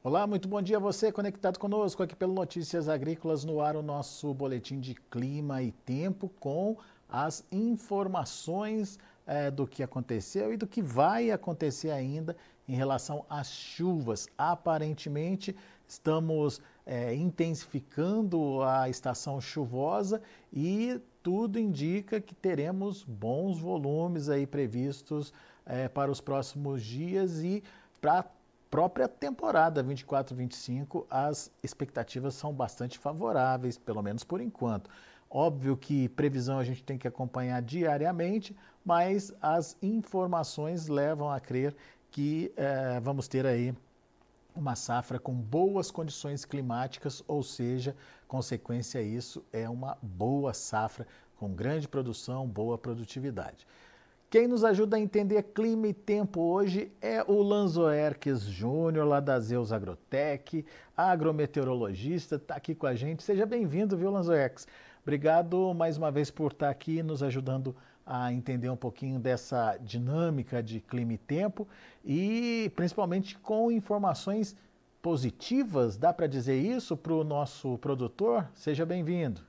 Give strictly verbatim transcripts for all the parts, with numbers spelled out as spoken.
Olá, muito bom dia a você conectado conosco aqui pelo Notícias Agrícolas no ar, o nosso boletim de clima e tempo com as informações eh, do que aconteceu e do que vai acontecer ainda em relação às chuvas. Aparentemente, estamos eh, intensificando a estação chuvosa e tudo indica que teremos bons volumes aí previstos eh, para os próximos dias e para própria temporada vinte e quatro vinte e cinco, as expectativas são bastante favoráveis, pelo menos por enquanto. Óbvio que previsão a gente tem que acompanhar diariamente, mas as informações levam a crer que eh, vamos ter aí uma safra com boas condições climáticas, ou seja, consequência isso é uma boa safra com grande produção, boa produtividade. Quem nos ajuda a entender clima e tempo hoje é o Lanzoerques Júnior, lá da Zeus Agrotech, agrometeorologista, está aqui com a gente. Seja bem-vindo, viu, Lanzoerques? Obrigado mais uma vez por estar aqui nos ajudando a entender um pouquinho dessa dinâmica de clima e tempo e principalmente com informações positivas, dá para dizer isso para o nosso produtor? Seja bem-vindo.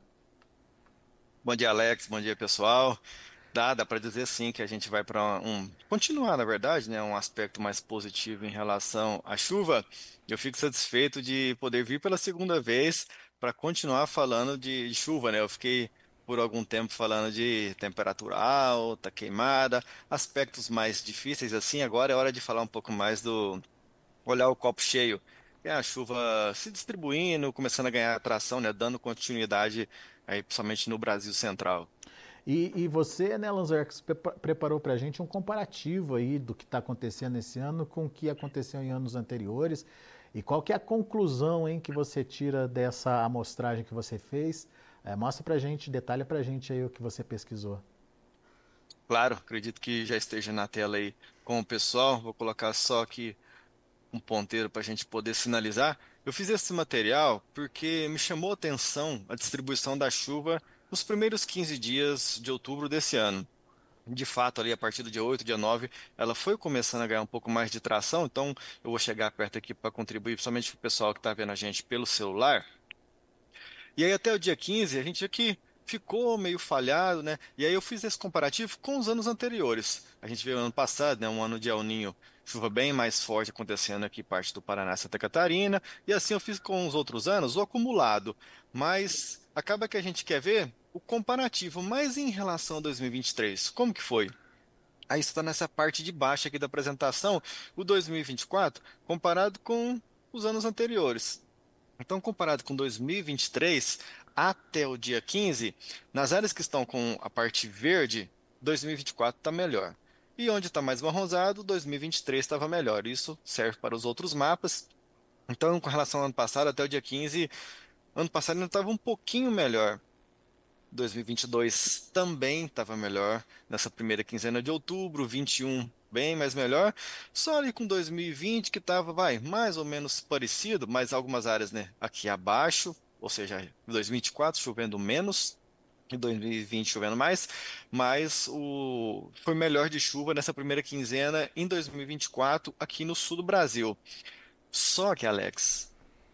Bom dia, Alex. Bom dia, pessoal. Dá, dá para dizer sim que a gente vai para um continuar, na verdade, né, um aspecto mais positivo em relação à chuva. Eu fico satisfeito de poder vir pela segunda vez para continuar falando de, de chuva, né? Eu fiquei por algum tempo falando de temperatura alta, queimada, aspectos mais difíceis assim. Agora é hora de falar um pouco mais do olhar o copo cheio. É a chuva se distribuindo, começando a ganhar atração, né, dando continuidade aí, principalmente no Brasil Central. E, e você, né, Lanzarx, preparou para a gente um comparativo aí do que está acontecendo esse ano com o que aconteceu em anos anteriores. E qual que é a conclusão, hein, que você tira dessa amostragem que você fez? É, mostra para a gente, detalha para a gente aí o que você pesquisou. Claro, acredito que já esteja na tela aí com o pessoal. Vou colocar só aqui um ponteiro para a gente poder sinalizar. Eu fiz esse material porque me chamou a atenção a distribuição da chuva nos primeiros quinze dias de outubro desse ano. De fato, ali a partir do dia oito, dia nove, ela foi começando a ganhar um pouco mais de tração, então eu vou chegar perto aqui para contribuir, principalmente para o pessoal que está vendo a gente pelo celular. E aí até o dia quinze a gente viu que ficou meio falhado, né? E aí eu fiz esse comparativo com os anos anteriores. A gente viu ano passado, né, um ano de El Ninho, chuva bem mais forte acontecendo aqui parte do Paraná e Santa Catarina, e assim eu fiz com os outros anos, o acumulado. Mas acaba que a gente quer ver o comparativo, mas em relação a dois mil e vinte e três, como que foi? Aí está nessa parte de baixo aqui da apresentação, o dois mil e vinte e quatro comparado com os anos anteriores. Então, comparado com dois mil e vinte e três, até o dia quinze, nas áreas que estão com a parte verde, dois mil e vinte e quatro está melhor. E onde está mais marronzado, dois mil e vinte e três estava melhor. Isso serve para os outros mapas. Então, com relação ao ano passado, até o dia quinze, ano passado ainda estava um pouquinho melhor. dois mil e vinte e dois também estava melhor. Nessa primeira quinzena de outubro, vinte e um bem mais melhor. Só ali com dois mil e vinte que estava, vai, mais ou menos parecido, mas algumas áreas, né, aqui abaixo, ou seja, dois mil e vinte e quatro chovendo menos. E dois mil e vinte chovendo mais, mas o foi melhor de chuva nessa primeira quinzena em dois mil e vinte e quatro aqui no sul do Brasil. Só que, Alex,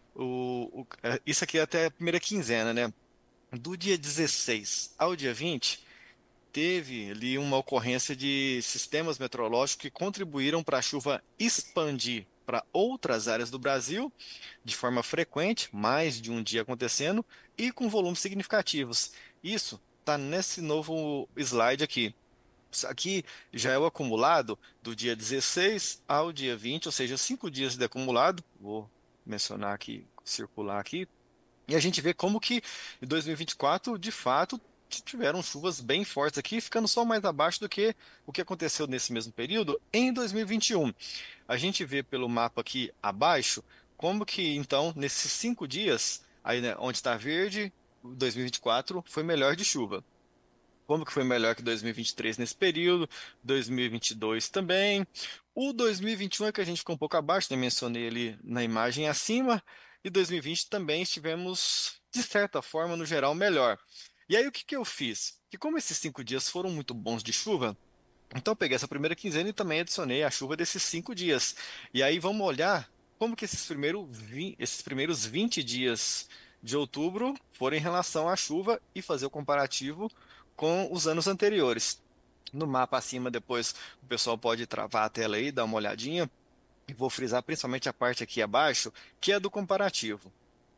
o, o- é, isso aqui é até a primeira quinzena, né? Do dia dezesseis ao dia vinte, teve ali uma ocorrência de sistemas meteorológicos que contribuíram para a chuva expandir para outras áreas do Brasil de forma frequente, mais de um dia acontecendo, e com volumes significativos. Isso está nesse novo slide aqui. Isso aqui já é o acumulado do dia dezesseis ao dia vinte, ou seja, cinco dias de acumulado. Vou mencionar aqui, circular aqui, e a gente vê como que em dois mil e vinte e quatro, de fato, tiveram chuvas bem fortes aqui, ficando só mais abaixo do que o que aconteceu nesse mesmo período em dois mil e vinte e um. A gente vê pelo mapa aqui abaixo como que, então, nesses cinco dias, aí, né, onde está verde, dois mil e vinte e quatro foi melhor de chuva. Como que foi melhor que dois mil e vinte e três nesse período, dois mil e vinte e dois também. O dois mil e vinte e um é que a gente ficou um pouco abaixo, né? Mencionei ali na imagem acima. E dois mil e vinte também estivemos, de certa forma, no geral, melhor. E aí o que que eu fiz? Que como esses cinco dias foram muito bons de chuva, então eu peguei essa primeira quinzena e também adicionei a chuva desses cinco dias. E aí vamos olhar. como que esses primeiros, vi- esses primeiros vinte dias de outubro foram em relação à chuva e fazer o comparativo com os anos anteriores. No mapa acima, depois o pessoal pode travar a tela aí, dar uma olhadinha, e vou frisar principalmente a parte aqui abaixo, que é do comparativo.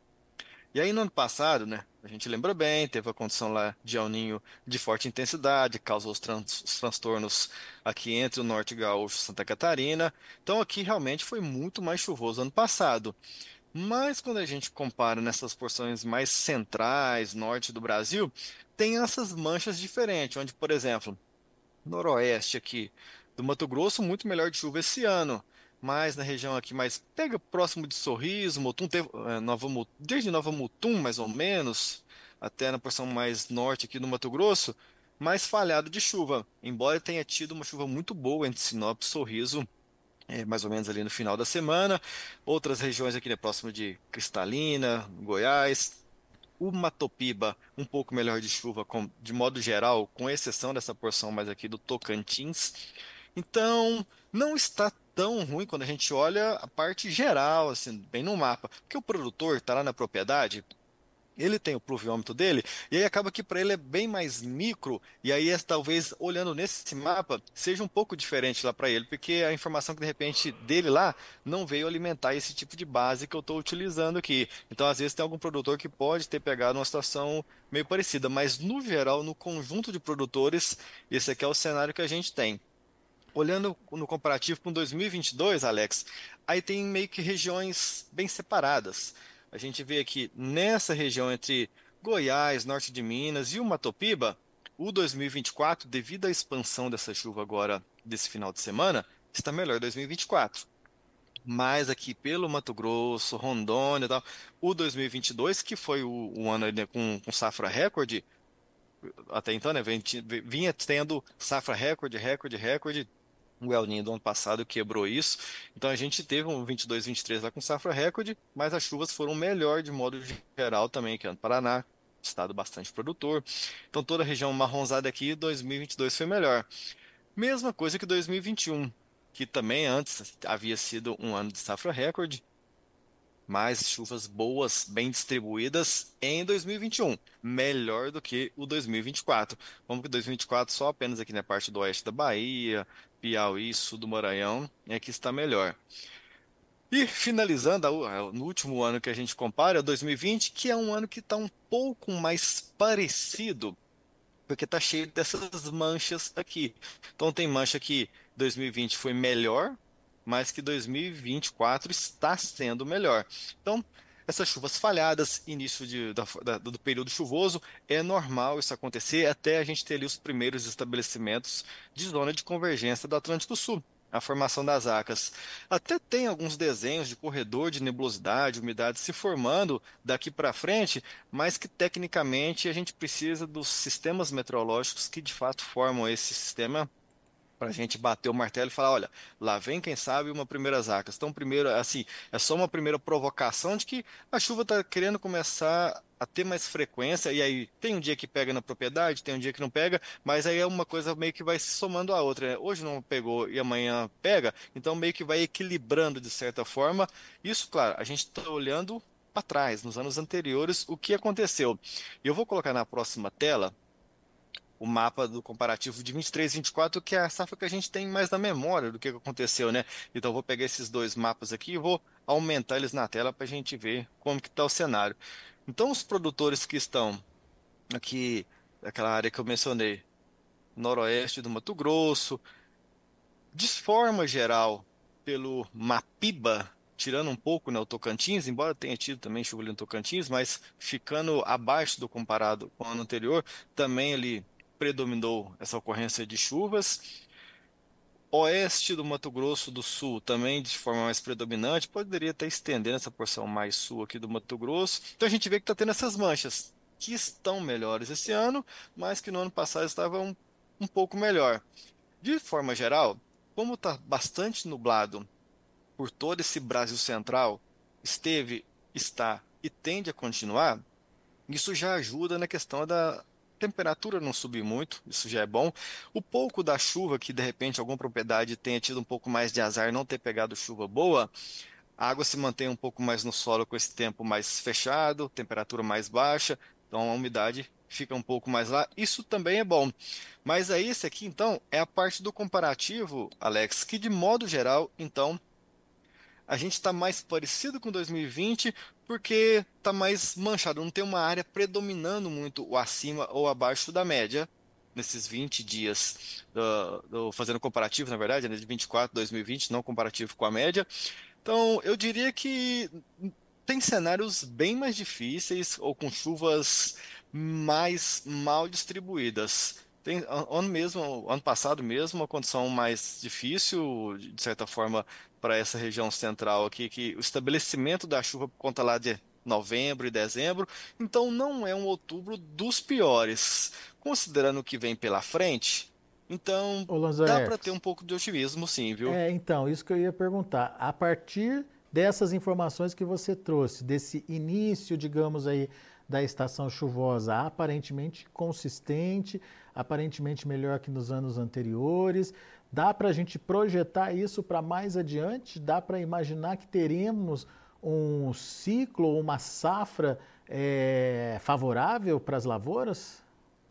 E aí, no ano passado, né, a gente lembra bem, teve a condição lá de El Niño de forte intensidade, causou os, trans- os transtornos aqui entre o Norte Gaúcho e Santa Catarina. Então, aqui realmente foi muito mais chuvoso ano passado. Mas quando a gente compara nessas porções mais centrais, norte do Brasil, tem essas manchas diferentes, onde, por exemplo, noroeste aqui do Mato Grosso, muito melhor de chuva esse ano. Mas na região aqui mais pega próximo de Sorriso, Mutum, teve, eh, Nova, Mu- desde Nova Mutum, mais ou menos, até na porção mais norte aqui do Mato Grosso, mais falhado de chuva. Embora tenha tido uma chuva muito boa entre Sinop e Sorriso, eh, mais ou menos ali no final da semana. Outras regiões aqui, né, próximo de Cristalina, Goiás. O Matopiba, um pouco melhor de chuva, com- de modo geral, com exceção dessa porção mais aqui do Tocantins. Então, não está tão ruim quando a gente olha a parte geral, assim, bem no mapa. Porque o produtor está lá na propriedade, ele tem o pluviômetro dele, e aí acaba que para ele é bem mais micro, e aí é, talvez olhando nesse mapa seja um pouco diferente lá para ele, porque a informação que de repente dele lá não veio alimentar esse tipo de base que eu estou utilizando aqui. Então, às vezes, tem algum produtor que pode ter pegado uma situação meio parecida, mas no geral, no conjunto de produtores, esse aqui é o cenário que a gente tem. Olhando no comparativo com dois mil e vinte e dois, Alex, aí tem meio que regiões bem separadas. A gente vê aqui nessa região entre Goiás, norte de Minas e o Matopiba, o dois mil e vinte e quatro, devido à expansão dessa chuva agora desse final de semana, está melhor dois mil e vinte e quatro. Mas aqui pelo Mato Grosso, Rondônia e tal, o dois mil e vinte e dois, que foi o, o ano aí, né, com, com safra recorde, até então, né, vem- vinha tendo safra recorde, recorde, recorde. O El Niño do ano passado quebrou isso. Então a gente teve um vinte e dois, vinte e três lá com safra recorde, mas as chuvas foram melhor de modo geral também, que é no Paraná, estado bastante produtor. Então toda a região marronzada aqui, dois mil e vinte e dois foi melhor. Mesma coisa que dois mil e vinte e um, que também antes havia sido um ano de safra recorde, mais chuvas boas, bem distribuídas em dois mil e vinte e um, melhor do que o dois mil e vinte e quatro. Como que dois mil e vinte e quatro só apenas aqui na parte do oeste da Bahia, Piauí, sul do Maranhão, é que está melhor. E finalizando, a u- a- no último ano que a gente compara, é dois mil e vinte, que é um ano que está um pouco mais parecido, porque está cheio dessas manchas aqui. Então tem mancha que dois mil e vinte foi melhor, mas que dois mil e vinte e quatro está sendo melhor. Então, essas chuvas falhadas, início de- da- da- do período chuvoso, é normal isso acontecer até a gente ter ali os primeiros estabelecimentos de zona de convergência do Atlântico Sul. A formação das acas. Até tem alguns desenhos de corredor de nebulosidade, umidade se formando daqui para frente, mas que tecnicamente a gente precisa dos sistemas meteorológicos que de fato formam esse sistema para a gente bater o martelo e falar, olha, lá vem quem sabe uma primeira zacas. Então, primeiro, assim, é só uma primeira provocação de que a chuva está querendo começar a ter mais frequência, e aí tem um dia que pega na propriedade, tem um dia que não pega, mas aí é uma coisa meio que vai se somando à outra, né? Hoje não pegou e amanhã pega, então meio que vai equilibrando de certa forma. Isso, claro, a gente está olhando para trás, nos anos anteriores, o que aconteceu. E eu vou colocar na próxima tela o mapa do comparativo de vinte e três e vinte e quatro, que é a safra que a gente tem mais na memória do que aconteceu, né? Então eu vou pegar esses dois mapas aqui e vou aumentar eles na tela para a gente ver como que está o cenário. Então os produtores que estão aqui, naquela área que eu mencionei, noroeste do Mato Grosso, de forma geral, pelo Mapiba, tirando um pouco, né, o Tocantins, embora tenha tido também chuva ali no Tocantins, mas ficando abaixo do comparado com o ano anterior, também ele predominou essa ocorrência de chuvas. Oeste do Mato Grosso do Sul também de forma mais predominante, poderia estar estendendo essa porção mais sul aqui do Mato Grosso. Então a gente vê que está tendo essas manchas que estão melhores esse ano, mas que no ano passado estavam um pouco melhor. De forma geral, como está bastante nublado por todo esse Brasil central, esteve, está e tende a continuar, isso já ajuda na questão da temperatura não subir muito, isso já é bom. O pouco da chuva, que de repente alguma propriedade tenha tido um pouco mais de azar não ter pegado chuva boa, a água se mantém um pouco mais no solo com esse tempo mais fechado, temperatura mais baixa, então a umidade fica um pouco mais lá. Isso também é bom. Mas aí, esse aqui, então, é a parte do comparativo, Alex, que de modo geral, então, a gente está mais parecido com dois mil e vinte porque está mais manchado, não tem uma área predominando muito o acima ou abaixo da média nesses vinte dias do, do- fazendo comparativo, na verdade, né, de vinte e quatro, dois mil e vinte, não comparativo com a média. Então, eu diria que tem cenários bem mais difíceis ou com chuvas mais mal distribuídas. Tem an- ano mesmo, ano passado mesmo, uma condição mais difícil, de certa forma, para essa região central aqui, que o estabelecimento da chuva por conta lá de novembro e dezembro, então não é um outubro dos piores. Considerando o que vem pela frente, então Ô, dá para ter Lanzoex, um pouco de otimismo, sim, viu? é, então, isso que eu ia perguntar. A partir dessas informações que você trouxe, desse início, digamos aí, da estação chuvosa, aparentemente consistente, aparentemente melhor que nos anos anteriores, dá para a gente projetar isso para mais adiante? Dá para imaginar que teremos um ciclo, uma safra é, favorável para as lavouras?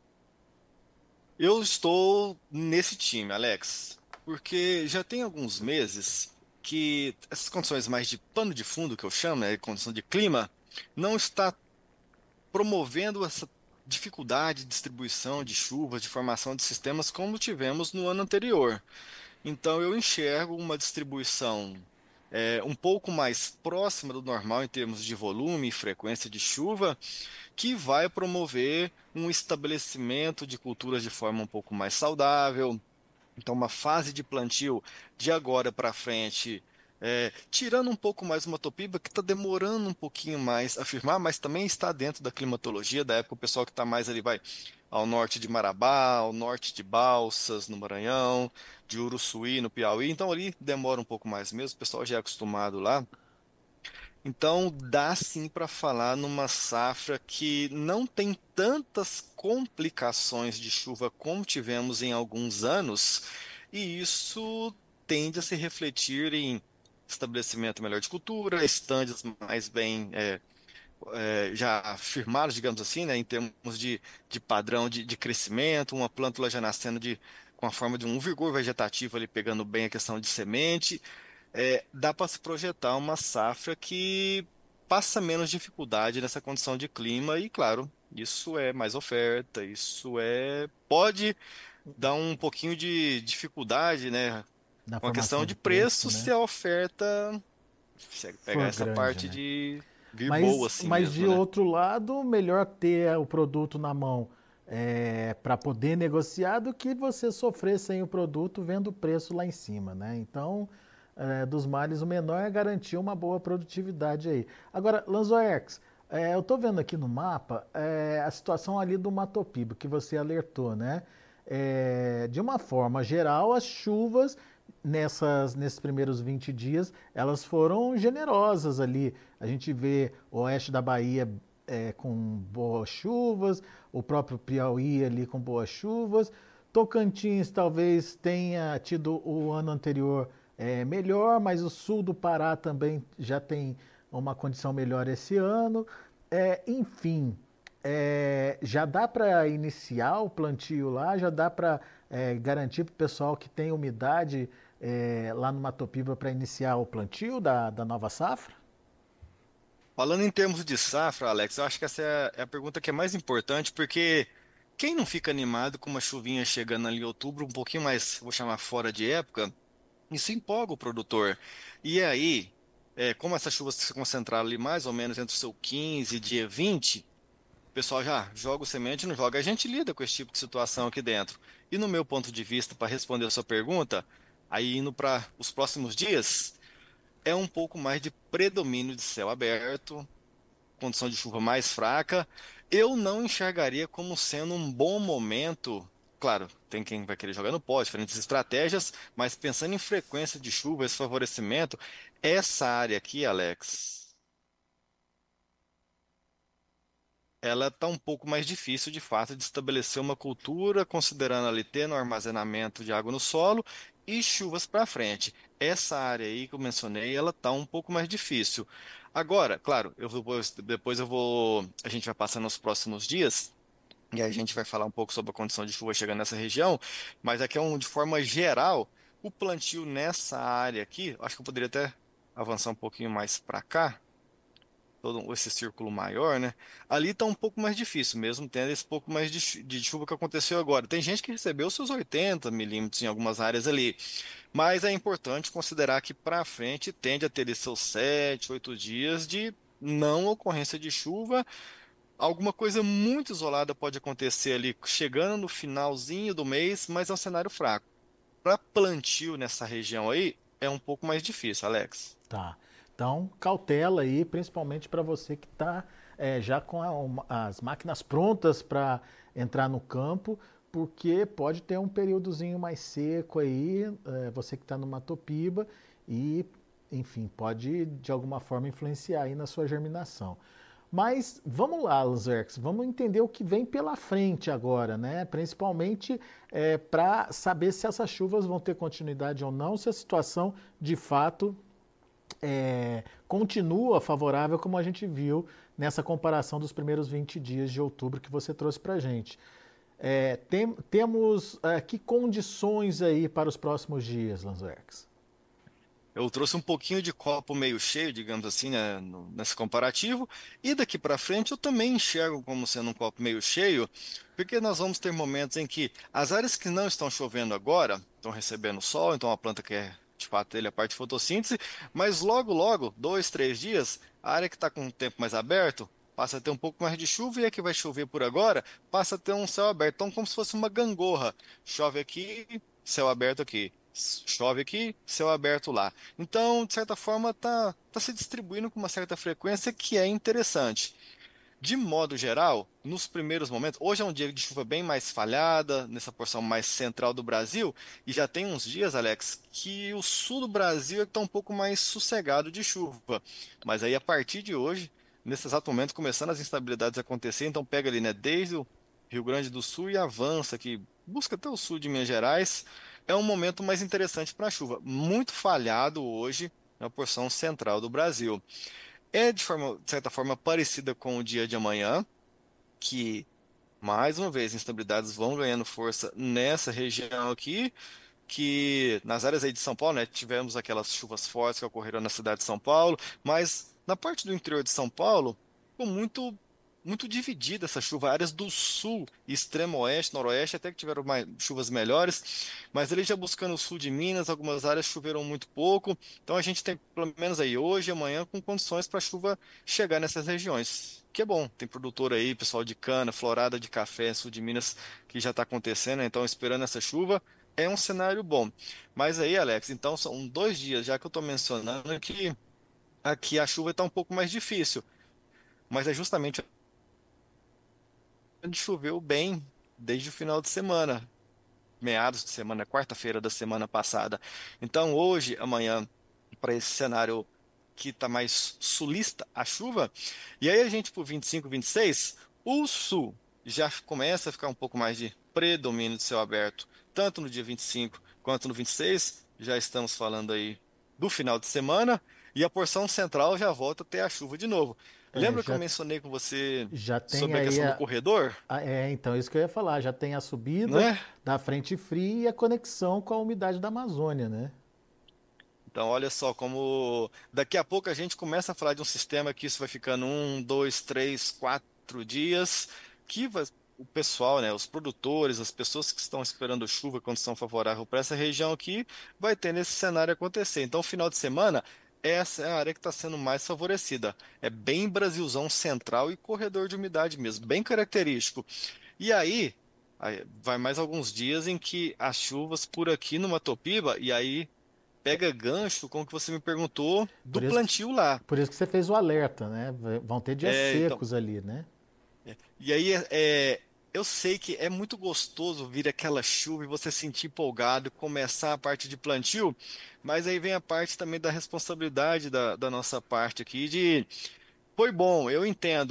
Eu estou nesse time, Alex, porque já tem alguns meses que essas condições mais de pano de fundo que eu chamo, né, condição de clima, não está promovendo essa dificuldade de distribuição de chuvas, de formação de sistemas como tivemos no ano anterior. Então eu enxergo uma distribuição é, um pouco mais próxima do normal em termos de volume e frequência de chuva, que vai promover um estabelecimento de culturas de forma um pouco mais saudável. Então, uma fase de plantio de agora para frente, é, tirando um pouco mais uma topiba que está demorando um pouquinho mais a firmar, mas também está dentro da climatologia da época. O pessoal que está mais ali vai ao norte de Marabá, ao norte de Balsas, no Maranhão, de Uruçuí, no Piauí. Então, ali demora um pouco mais mesmo. O pessoal já é acostumado lá. Então, dá sim para falar numa safra que não tem tantas complicações de chuva como tivemos em alguns anos, e isso tende a se refletir em estabelecimento melhor de cultura, estandes mais bem é, é, já firmados, digamos assim, né, em termos de, de padrão de, de crescimento, uma plântula já nascendo de, com a forma de um vigor vegetativo ali, pegando bem a questão de semente, é, dá para se projetar uma safra que passa menos dificuldade nessa condição de clima e, claro, isso é mais oferta, isso é pode dar um pouquinho de dificuldade, né? Na Uma questão formação de de preço, preço né? se a oferta se pegar For essa grande, parte né? de vir boa Mas, assim mas de mesmo, né? outro lado, melhor ter o produto na mão para poder negociar do que você sofrer sem o produto vendo o preço lá em cima, né? Então, é, dos males, o menor é garantir uma boa produtividade aí. Agora, Lanzoex, é, eu estou vendo aqui no mapa é, a situação ali do Matopiba, que você alertou, né? É, de uma forma geral, as chuvas nessas, nesses primeiros vinte dias, elas foram generosas ali. A gente vê o oeste da Bahia é, com boas chuvas, o próprio Piauí ali com boas chuvas. Tocantins talvez tenha tido o ano anterior é, melhor, mas o sul do Pará também já tem uma condição melhor esse ano. É, enfim, é, já dá para iniciar o plantio lá, já dá para é, garantir para o pessoal que tem umidade é, lá no Matopiba para iniciar o plantio da, da nova safra? Falando em termos de safra, Alex, eu acho que essa é a, é a pergunta que é mais importante, porque quem não fica animado com uma chuvinha chegando ali em outubro, um pouquinho mais, vou chamar fora de época, isso empolga o produtor. E aí, é, como essas chuvas se concentraram ali mais ou menos entre o seu quinze e dia vinte, o pessoal já joga o semente e não joga. A gente lida com esse tipo de situação aqui dentro. E no meu ponto de vista, para responder a sua pergunta, aí indo para os próximos dias, é um pouco mais de predomínio de céu aberto, condição de chuva mais fraca. Eu não enxergaria como sendo um bom momento. Claro, tem quem vai querer jogar no pó, diferentes estratégias, mas pensando em frequência de chuva, esse favorecimento, essa área aqui, Alex, ela está um pouco mais difícil, de fato, de estabelecer uma cultura, considerando ali tendo armazenamento de água no solo e chuvas para frente. Essa área aí que eu mencionei, ela está um pouco mais difícil. Agora, claro, eu vou, depois eu vou, a gente vai passar nos próximos dias. E aí a gente vai falar um pouco sobre a condição de chuva chegando nessa região, mas aqui é um, de forma geral, o plantio nessa área aqui, acho que eu poderia até avançar um pouquinho mais para cá, todo esse círculo maior, né? Ali está um pouco mais difícil, mesmo tendo esse pouco mais de, chu- de chuva que aconteceu agora. Tem gente que recebeu seus oitenta milímetros em algumas áreas ali, mas é importante considerar que para frente tende a ter ali seus sete, oito dias de não ocorrência de chuva. Alguma coisa muito isolada pode acontecer ali, chegando no finalzinho do mês, mas é um cenário fraco. Para plantio nessa região aí, é um pouco mais difícil, Alex. Tá. Então, cautela aí, principalmente para você que está já com a- uma- as máquinas prontas para entrar no campo, porque pode ter um períodozinho mais seco aí, é, você que está no Matopiba, e, enfim, pode de alguma forma influenciar aí na sua germinação. Mas vamos lá, Luzerx, vamos entender o que vem pela frente agora, né? Principalmente para saber se essas chuvas vão ter continuidade ou não, se a situação de fato é, continua favorável, como a gente viu nessa comparação dos primeiros vinte dias de outubro que você trouxe para a gente. É, tem, temos é, que condições aí para os próximos dias, Lanzerx? Eu trouxe um pouquinho de copo meio cheio, digamos assim, né, no- nesse comparativo, e daqui para frente eu também enxergo como sendo um copo meio cheio, porque nós vamos ter momentos em que as áreas que não estão chovendo agora estão recebendo sol, então a planta quer, de fato, ele é a parte de fotossíntese, mas logo, logo, dois, três dias, a área que está com o tempo mais aberto passa a ter um pouco mais de chuva e a que vai chover por agora passa a ter um céu aberto, então como se fosse uma gangorra, chove aqui, céu aberto aqui. Chove aqui, céu aberto lá. Então, de certa forma, está tá tá se distribuindo com uma certa frequência que é interessante. De modo geral, nos primeiros momentos, hoje é um dia de chuva bem mais falhada, nessa porção mais central do Brasil, e já tem uns dias, Alex, que o sul do Brasil está um pouco mais sossegado de chuva. Mas aí, a partir de hoje, nesse exato momento, começando as instabilidades a acontecer, então pega ali, né, desde o Rio Grande do Sul e avança, que busca até o sul de Minas Gerais, é um momento mais interessante para a chuva. Muito falhado hoje na porção central do Brasil. É de forma, de certa forma parecida com o dia de amanhã, que mais uma vez instabilidades vão ganhando força nessa região aqui, que nas áreas aí de São Paulo, né, tivemos aquelas chuvas fortes que ocorreram na cidade de São Paulo, mas na parte do interior de São Paulo, ficou muito muito dividida essa chuva. Áreas do sul, extremo oeste, noroeste, até que tiveram mais, chuvas melhores, mas ele já buscando o sul de Minas, algumas áreas choveram muito pouco. Então a gente tem pelo menos aí hoje e amanhã com condições para a chuva chegar nessas regiões. Que é bom, tem produtor aí, pessoal de cana, florada de café, sul de Minas, que já está acontecendo, né? Então esperando essa chuva. É um cenário bom. Mas aí, Alex, então são dois dias já que eu estou mencionando que aqui a chuva está um pouco mais difícil. Mas é justamente onde choveu bem desde o final de semana, meados de semana, quarta-feira da semana passada. Então, hoje, amanhã, para esse cenário que está mais sulista, a chuva, e aí a gente, por vinte e cinco, vinte e seis, o sul já começa a ficar um pouco mais de predomínio de céu aberto, tanto no dia vinte e cinco quanto no vinte e seis, já estamos falando aí do final de semana, e a porção central já volta a ter a chuva de novo. É, Lembra que eu já, mencionei com você já tem sobre a aí questão do a, corredor? a- É, então, isso que eu ia falar, já tem a subida Né? da frente fria e a conexão com a umidade da Amazônia, né? Então, olha só como daqui a pouco a gente começa a falar de um sistema que isso vai ficando um, dois, três, quatro dias, que vai- o pessoal, né, os produtores, as pessoas que estão esperando chuva, condição favorável para essa região aqui, vai ter nesse cenário acontecer. Então, final de semana, essa é a área que está sendo mais favorecida. É bem Brasilzão central e corredor de umidade mesmo, bem característico. E aí, aí vai mais alguns dias em que as chuvas por aqui no Matopiba, e aí pega gancho com o que você me perguntou do Por isso que, plantio lá. por isso que você fez o alerta, né? Vão ter dias É, então, secos ali, né? e aí é, é, eu sei que é muito gostoso vir aquela chuva e você se sentir empolgado, começar a parte de plantio, mas aí vem a parte também da responsabilidade da, da nossa parte aqui de foi bom, eu entendo,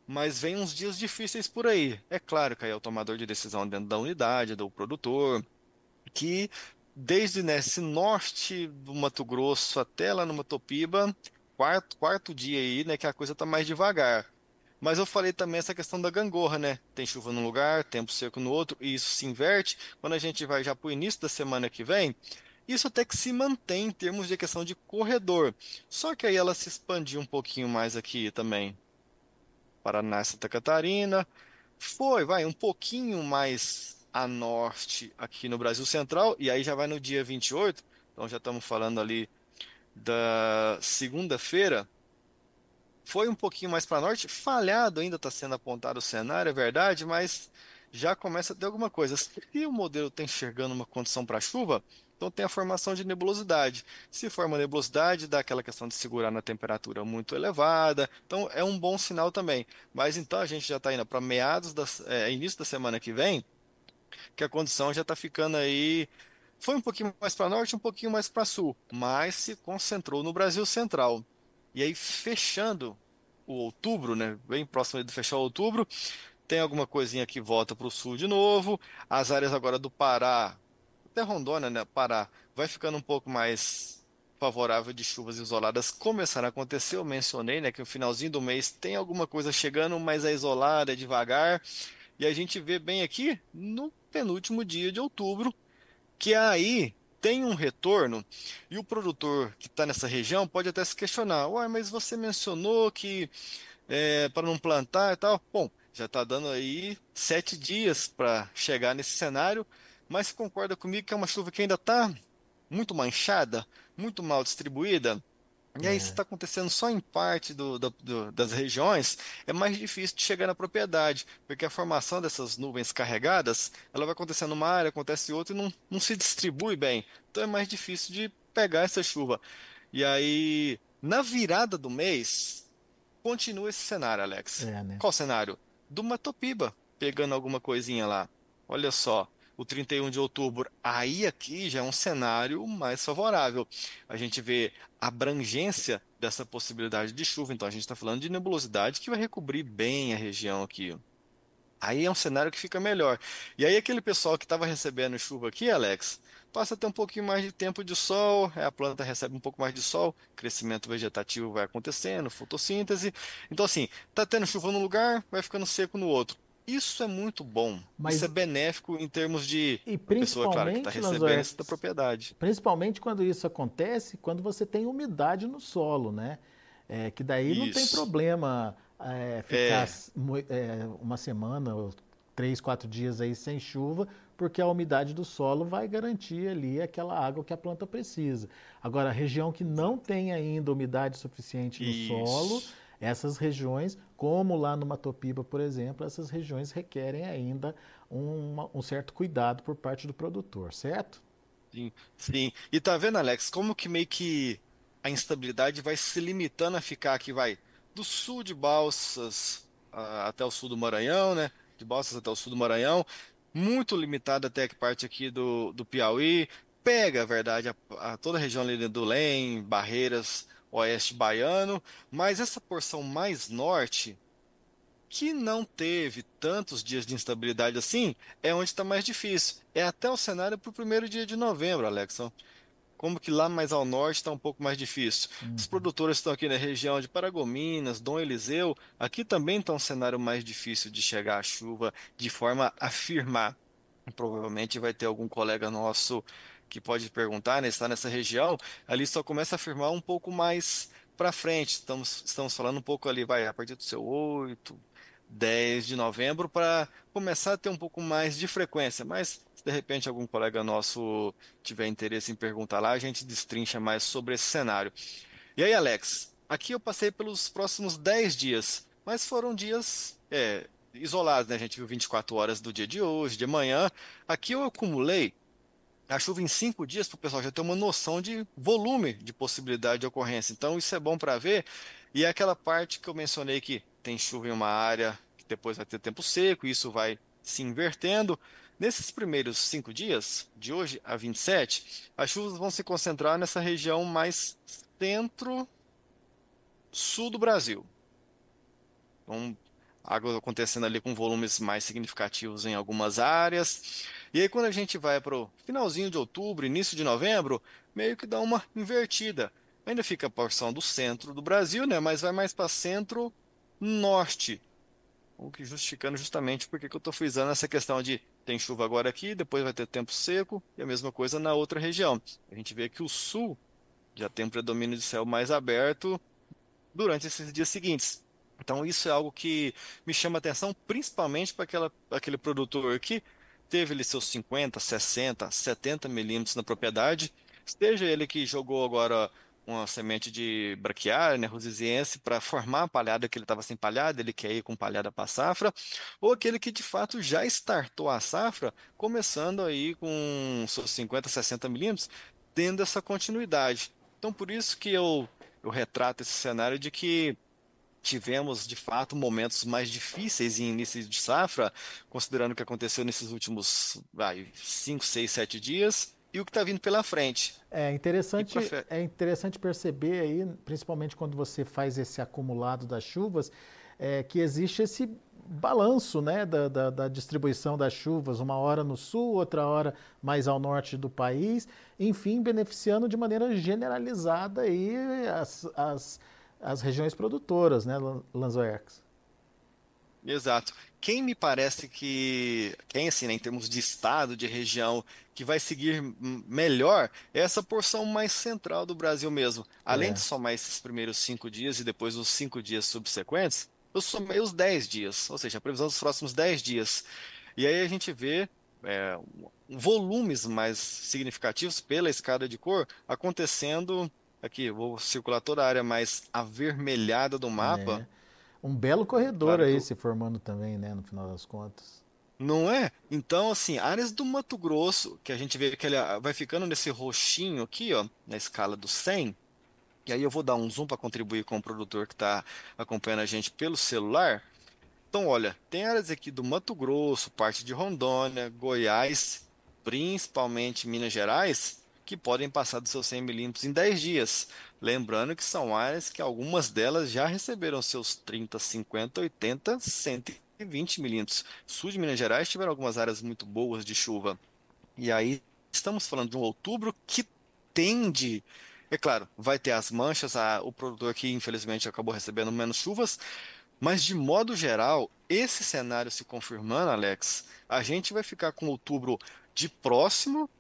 mas vem uns dias difíceis por aí. É claro que aí é o tomador de decisão dentro da unidade, do produtor, que desde, né, esse norte do Mato Grosso até lá no Matopiba, quarto, quarto dia aí, né, que a coisa tá mais devagar. Mas eu falei também essa questão da gangorra, né? Tem chuva num lugar, tempo seco no outro, e isso se inverte. Quando a gente vai já para o início da semana que vem, isso até que se mantém em termos de questão de corredor. Só que aí ela se expandiu um pouquinho mais aqui também. Paraná, Santa Catarina. Foi, vai, um pouquinho mais a norte aqui no Brasil Central, e aí já vai no dia vinte e oito. Então já estamos falando ali da segunda-feira. Foi um pouquinho mais para norte, falhado ainda está sendo apontado o cenário, é verdade, mas já começa a ter alguma coisa. Se o modelo está enxergando uma condição para chuva, então tem a formação de nebulosidade. Se forma nebulosidade, dá aquela questão de segurar na temperatura muito elevada, então é um bom sinal também. Mas então a gente já está indo para meados da, é, início da semana que vem, que a condição já está ficando aí. Foi um pouquinho mais para norte, um pouquinho mais para sul, mas se concentrou no Brasil Central. E aí, fechando o outubro, né? Bem próximo de fechar o outubro, tem alguma coisinha que volta para o sul de novo. As áreas agora do Pará, até Rondônia, né? Pará, vai ficando um pouco mais favorável de chuvas isoladas começaram a acontecer. Eu mencionei, né, que no finalzinho do mês tem alguma coisa chegando, mas é isolada, é devagar. E a gente vê bem aqui no penúltimo dia de outubro que aí tem um retorno e o produtor que está nessa região pode até se questionar, uai, mas você mencionou que é, para não plantar e tal. Bom, já está dando aí sete dias para chegar nesse cenário, mas você concorda comigo que é uma chuva que ainda está muito manchada, muito mal distribuída? E aí, se É, está acontecendo só em parte do- do- do- das regiões, é mais difícil de chegar na propriedade, porque a formação dessas nuvens carregadas, ela vai acontecer numa área, acontece em outra e não, não se distribui bem. Então é mais difícil de pegar essa chuva. E aí, na virada do mês, continua esse cenário, Alex. é, né? Qual cenário? Do Matopiba, pegando alguma coisinha lá. Olha só, o trinta e um de outubro. Aí aqui já é um cenário mais favorável. A gente vê a abrangência dessa possibilidade de chuva. Então a gente está falando de nebulosidade que vai recobrir bem a região aqui. Aí é um cenário que fica melhor. E aí aquele pessoal que estava recebendo chuva aqui, Alex, passa a ter um pouquinho mais de tempo de sol, aí a planta recebe um pouco mais de sol, crescimento vegetativo vai acontecendo, fotossíntese. Então assim, tá tendo chuva num lugar, vai ficando seco no outro. Isso é muito bom. Isso é Mas, benéfico em termos de e a pessoa, claro, que está principalmente, recebendo isso da Lanzonex, propriedade. principalmente quando isso acontece, quando você tem umidade no solo, né? É, que daí não tem Isso. problema é, ficar É, s- mui- é, uma semana ou três, quatro dias aí sem chuva, porque a umidade do solo vai garantir ali aquela água que a planta precisa. Agora, a região que não tem ainda umidade suficiente no solo, isso. essas regiões, como lá no Matopiba, por exemplo, essas regiões requerem ainda uma- um certo cuidado por parte do produtor, certo? Sim, sim. E tá vendo, Alex, como que meio que a instabilidade vai se limitando a ficar aqui, vai do sul de Balsas ah, até o sul do Maranhão, né? De Balsas até o sul do Maranhão, muito limitado até que parte aqui do, do Piauí, pega, a verdade, a, a toda a região ali do Belém, Barreiras, Oeste Baiano, mas essa porção mais norte que não teve tantos dias de instabilidade assim, é onde está mais difícil. É até o cenário para o primeiro dia de novembro, Alexson. Como que lá mais ao norte está um pouco mais difícil. Os produtores estão aqui na região de Paragominas, Dom Eliseu, aqui também está um cenário mais difícil de chegar a chuva de forma a firmar. Provavelmente vai ter algum colega nosso que pode perguntar, né? Está nessa região, ali só começa a firmar um pouco mais para frente. Estamos, estamos falando um pouco ali, vai, a partir do seu oito, dez de novembro, para começar a ter um pouco mais de frequência. Mas se de repente algum colega nosso tiver interesse em perguntar lá, a gente destrincha mais sobre esse cenário. E aí, Alex, aqui eu passei pelos próximos dez dias, mas foram dias é, isolados, né? A gente viu vinte e quatro horas do dia de hoje, de amanhã. Aqui eu acumulei a chuva em cinco dias para o pessoal já ter uma noção de volume de possibilidade de ocorrência. Então, isso é bom para ver. E é aquela parte que eu mencionei que tem chuva em uma área, que depois vai ter tempo seco, e isso vai se invertendo. Nesses primeiros cinco dias, de hoje a vinte e sete, as chuvas vão se concentrar nessa região mais centro-sul do Brasil. Então, água acontecendo ali com volumes mais significativos em algumas áreas. E aí, quando a gente vai para o finalzinho de outubro, início de novembro, meio que dá uma invertida. Ainda fica a porção do centro do Brasil, né? Mas vai mais para centro-norte. O que justificando justamente porque que eu estou frisando essa questão de tem chuva agora aqui, depois vai ter tempo seco, e a mesma coisa na outra região. A gente vê que o sul já tem um predomínio de céu mais aberto durante esses dias seguintes. Então, isso é algo que me chama atenção, principalmente para aquela, aquele produtor que teve ali seus cinquenta, sessenta, setenta milímetros na propriedade, seja ele que jogou agora uma semente de braquiária, né, rosiziense, para formar a palhada que ele estava sem palhada, ele quer ir com palhada para a safra, ou aquele que de fato já startou a safra, começando aí com seus cinquenta, sessenta milímetros, tendo essa continuidade. Então, por isso que eu eu retrato esse cenário de que tivemos, de fato, momentos mais difíceis em início de safra, considerando o que aconteceu nesses últimos vai, cinco, seis, sete dias e o que está vindo pela frente. É E para interessante, é interessante perceber aí, principalmente quando você faz esse acumulado das chuvas, é, que existe esse balanço, né, da, da, da distribuição das chuvas, uma hora no sul, outra hora mais ao norte do país, enfim, beneficiando de maneira generalizada aí as, as, as regiões produtoras, né, Lanzoerx? Exato. Quem me parece que, quem assim, né, em termos de estado, de região, que vai seguir hum, melhor é essa porção mais central do Brasil mesmo. Além de É, somar esses primeiros cinco dias e depois os cinco dias subsequentes, eu somei os dez dias, ou seja, a previsão dos próximos dez dias. E aí a gente vê é, volumes mais significativos pela escada de cor acontecendo aqui. Vou circular toda a área mais avermelhada do mapa. é. Um belo corredor Claro que aí o se formando também, né, no final das contas. Não é? Então, assim, áreas do Mato Grosso, que a gente vê que ele ah, vai ficando nesse roxinho aqui, ó, na escala do cem, e aí eu vou dar um zoom para contribuir com o produtor que está acompanhando a gente pelo celular. Então, olha, tem áreas aqui do Mato Grosso, parte de Rondônia, Goiás, principalmente Minas Gerais, que podem passar dos seus cem milímetros em dez dias. Lembrando que são áreas que algumas delas já receberam seus trinta, cinquenta, oitenta, cento e vinte milímetros. Sul de Minas Gerais tiveram algumas áreas muito boas de chuva. E aí estamos falando de um outubro que tende. É claro, vai ter as manchas, a- o produtor que infelizmente acabou recebendo menos chuvas, mas, de modo geral, esse cenário se confirmando, Alex, a gente vai ficar com outubro de próximo,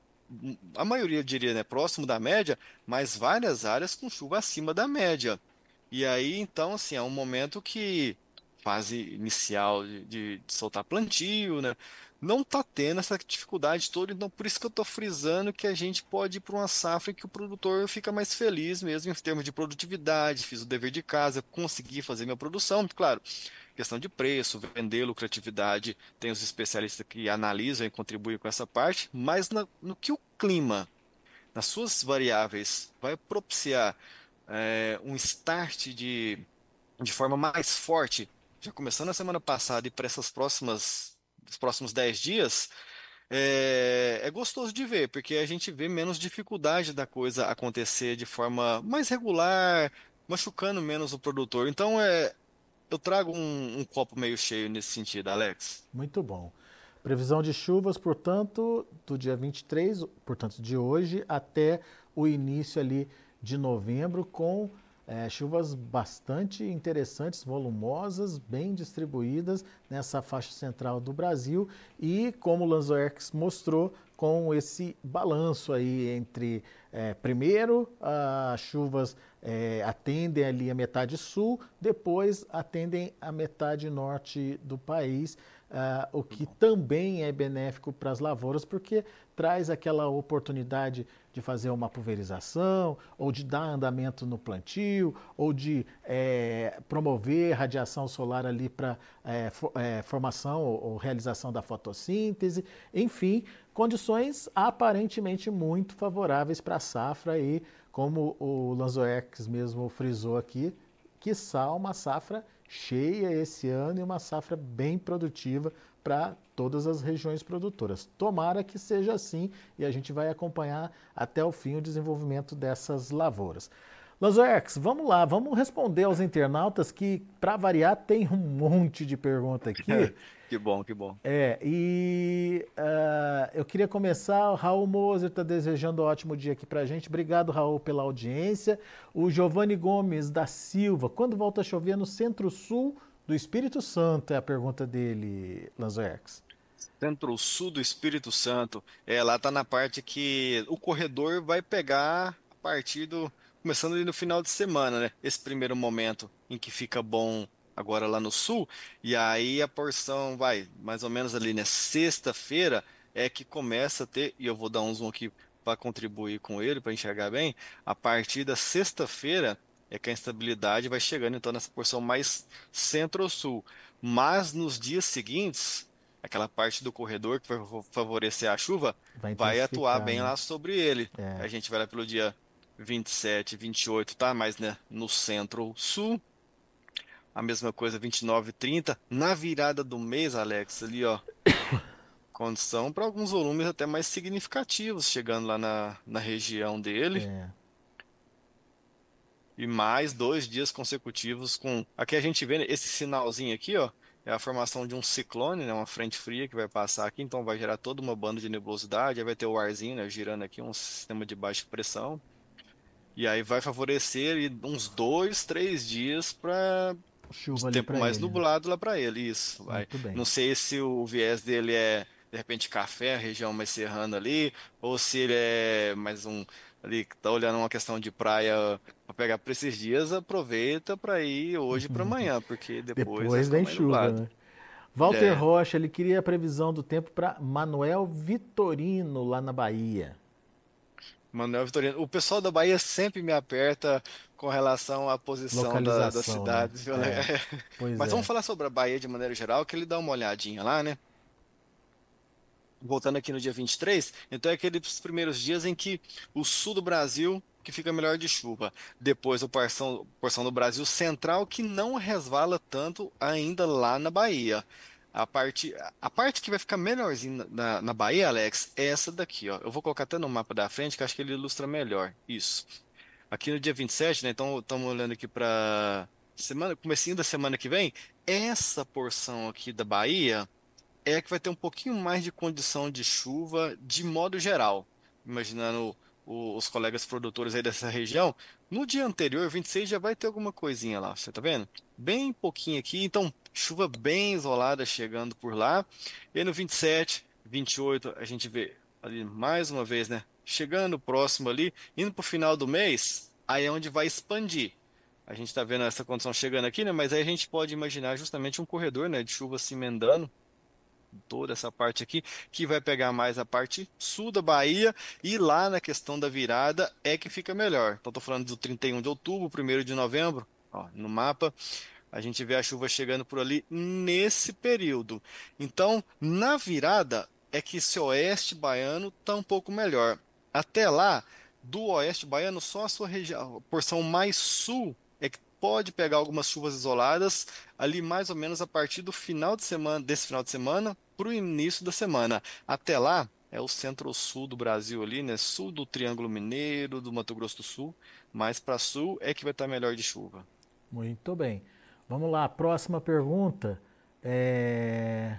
a maioria diria, né, próximo da média, mas várias áreas com chuva acima da média. E aí, então, assim, é um momento que fase inicial de, de- de soltar plantio, né? Não tá tendo essa dificuldade toda, então por isso que eu tô frisando que a gente pode ir para uma safra que o produtor fica mais feliz mesmo em termos de produtividade, fiz o dever de casa, consegui fazer minha produção, claro, questão de preço, vender, lucratividade, tem os especialistas que analisam e contribuem com essa parte, mas na- no que o clima, nas suas variáveis, vai propiciar é, um start de, de forma mais forte, já começando a semana passada e para essas próximas, os próximos dez dias, é, é gostoso de ver, porque a gente vê menos dificuldade da coisa acontecer de forma mais regular, machucando menos o produtor. Então, é, eu trago um, um copo meio cheio nesse sentido, Alex. Muito bom. Previsão de chuvas, portanto, do dia vinte e três, portanto, de hoje até o início ali de novembro, com é, chuvas bastante interessantes, volumosas, bem distribuídas nessa faixa central do Brasil e, como o Lanzoerx mostrou, com esse balanço aí entre, é, primeiro, as chuvas é, atendem ali a metade sul, depois atendem a metade norte do país, uh, o Muito que bom. também é benéfico para as lavouras, porque traz aquela oportunidade de fazer uma pulverização, ou de dar andamento no plantio, ou de é, promover radiação solar ali para é, for, é, formação ou, ou realização da fotossíntese, enfim, condições aparentemente muito favoráveis para a safra e, como o Lanzoex mesmo frisou aqui, quiçá uma safra cheia esse ano e uma safra bem produtiva para todas as regiões produtoras. Tomara que seja assim e a gente vai acompanhar até o fim o desenvolvimento dessas lavouras. Lanzoex, vamos lá, vamos responder aos internautas que, para variar, tem um monte de pergunta aqui. Que bom, que bom. É, e ah, eu queria começar. O Raul Moser está desejando um ótimo dia aqui pra gente. Obrigado, Raul, pela audiência. O Giovanni Gomes da Silva, quando volta a chover no centro-sul do Espírito Santo? É a pergunta dele, Lanzoex. Centro-Sul do Espírito Santo. É, lá tá na parte que o corredor vai pegar a partir do. Começando ali no final de semana, né? Esse primeiro momento em que fica bom agora lá no sul. E aí a porção vai, mais ou menos ali, né? Sexta-feira é que começa a ter. E eu vou dar um zoom aqui para contribuir com ele, para enxergar bem. A partir da sexta-feira é que a instabilidade vai chegando, então, nessa porção mais centro-sul. Mas nos dias seguintes aquela parte do corredor que vai favorecer a chuva, Vai vai atuar intensificar, bem né? lá sobre ele. É. A gente vai lá pelo dia vinte e sete, vinte e oito, tá? Mas né, no centro-sul, a mesma coisa, vinte e nove, trinta. Na virada do mês, Alex, ali, ó, condição para alguns volumes até mais significativos chegando lá na, na região dele. É. E mais dois dias consecutivos com. Aqui a gente vê né, esse sinalzinho aqui, ó. É a formação de um ciclone, né? Uma frente fria que vai passar aqui, então vai gerar toda uma banda de nebulosidade. Aí vai ter o arzinho, né? Girando aqui, um sistema de baixa pressão. E aí vai favorecer ali, uns dois, três dias para de Chuva ali tempo pra mais ele, né? nublado lá para ele. Isso. Vai. Muito bem. Não sei se o viés dele é de repente café, região mais serrana ali, ou se ele é mais um ali que tá olhando uma questão de praia para pegar para esses dias, aproveita para ir hoje para amanhã, porque depois vai Depois ficar vem mais chuva, nublado. né? Walter É. Rocha, ele queria a previsão do tempo para Manuel Vitorino, lá na Bahia. Manuel Vitorino. O pessoal da Bahia sempre me aperta com relação à posição da, da Localização, né? cidade, viu, né? É, pois Mas vamos é. falar sobre a Bahia de maneira geral, que ele dá uma olhadinha lá, né? Voltando aqui no dia vinte e três, então é aqueles primeiros dias em que o sul do Brasil que fica melhor de chuva. Depois o porção, porção do Brasil central que não resvala tanto ainda lá na Bahia. A parte, a parte que vai ficar melhorzinho na, na Bahia, Alex, é essa daqui, ó. Eu vou colocar até no mapa da frente, que acho que ele ilustra melhor. Isso. Aqui no dia vinte e sete, né? Então estamos olhando aqui para semana, comecinho da semana que vem. Essa porção aqui da Bahia é que vai ter um pouquinho mais de condição de chuva de modo geral. Imaginando o- os colegas produtores aí dessa região, no dia anterior, vinte e seis, já vai ter alguma coisinha lá, você tá vendo? Bem pouquinho aqui, então chuva bem isolada chegando por lá. E aí no vinte e sete, vinte e oito, a gente vê ali mais uma vez, né? Chegando próximo ali, indo pro final do mês, aí é onde vai expandir. A gente está vendo essa condição chegando aqui, né? Mas aí a gente pode imaginar justamente um corredor, né, de chuva se emendando toda essa parte aqui, que vai pegar mais a parte sul da Bahia, e lá na questão da virada é que fica melhor. Então, estou falando do trinta e um de outubro, primeiro de novembro, ó, no mapa, a gente vê a chuva chegando por ali nesse período. Então, na virada é que esse oeste baiano está um pouco melhor. Até lá, do oeste baiano, só a sua região, a porção mais sul é que pode pegar algumas chuvas isoladas ali mais ou menos a partir do final de semana, desse final de semana para o início da semana. Até lá é o centro-sul do Brasil ali, né? Sul do Triângulo Mineiro, do Mato Grosso do Sul, mais para sul é que vai estar melhor de chuva. Muito bem. Vamos lá, próxima pergunta. É...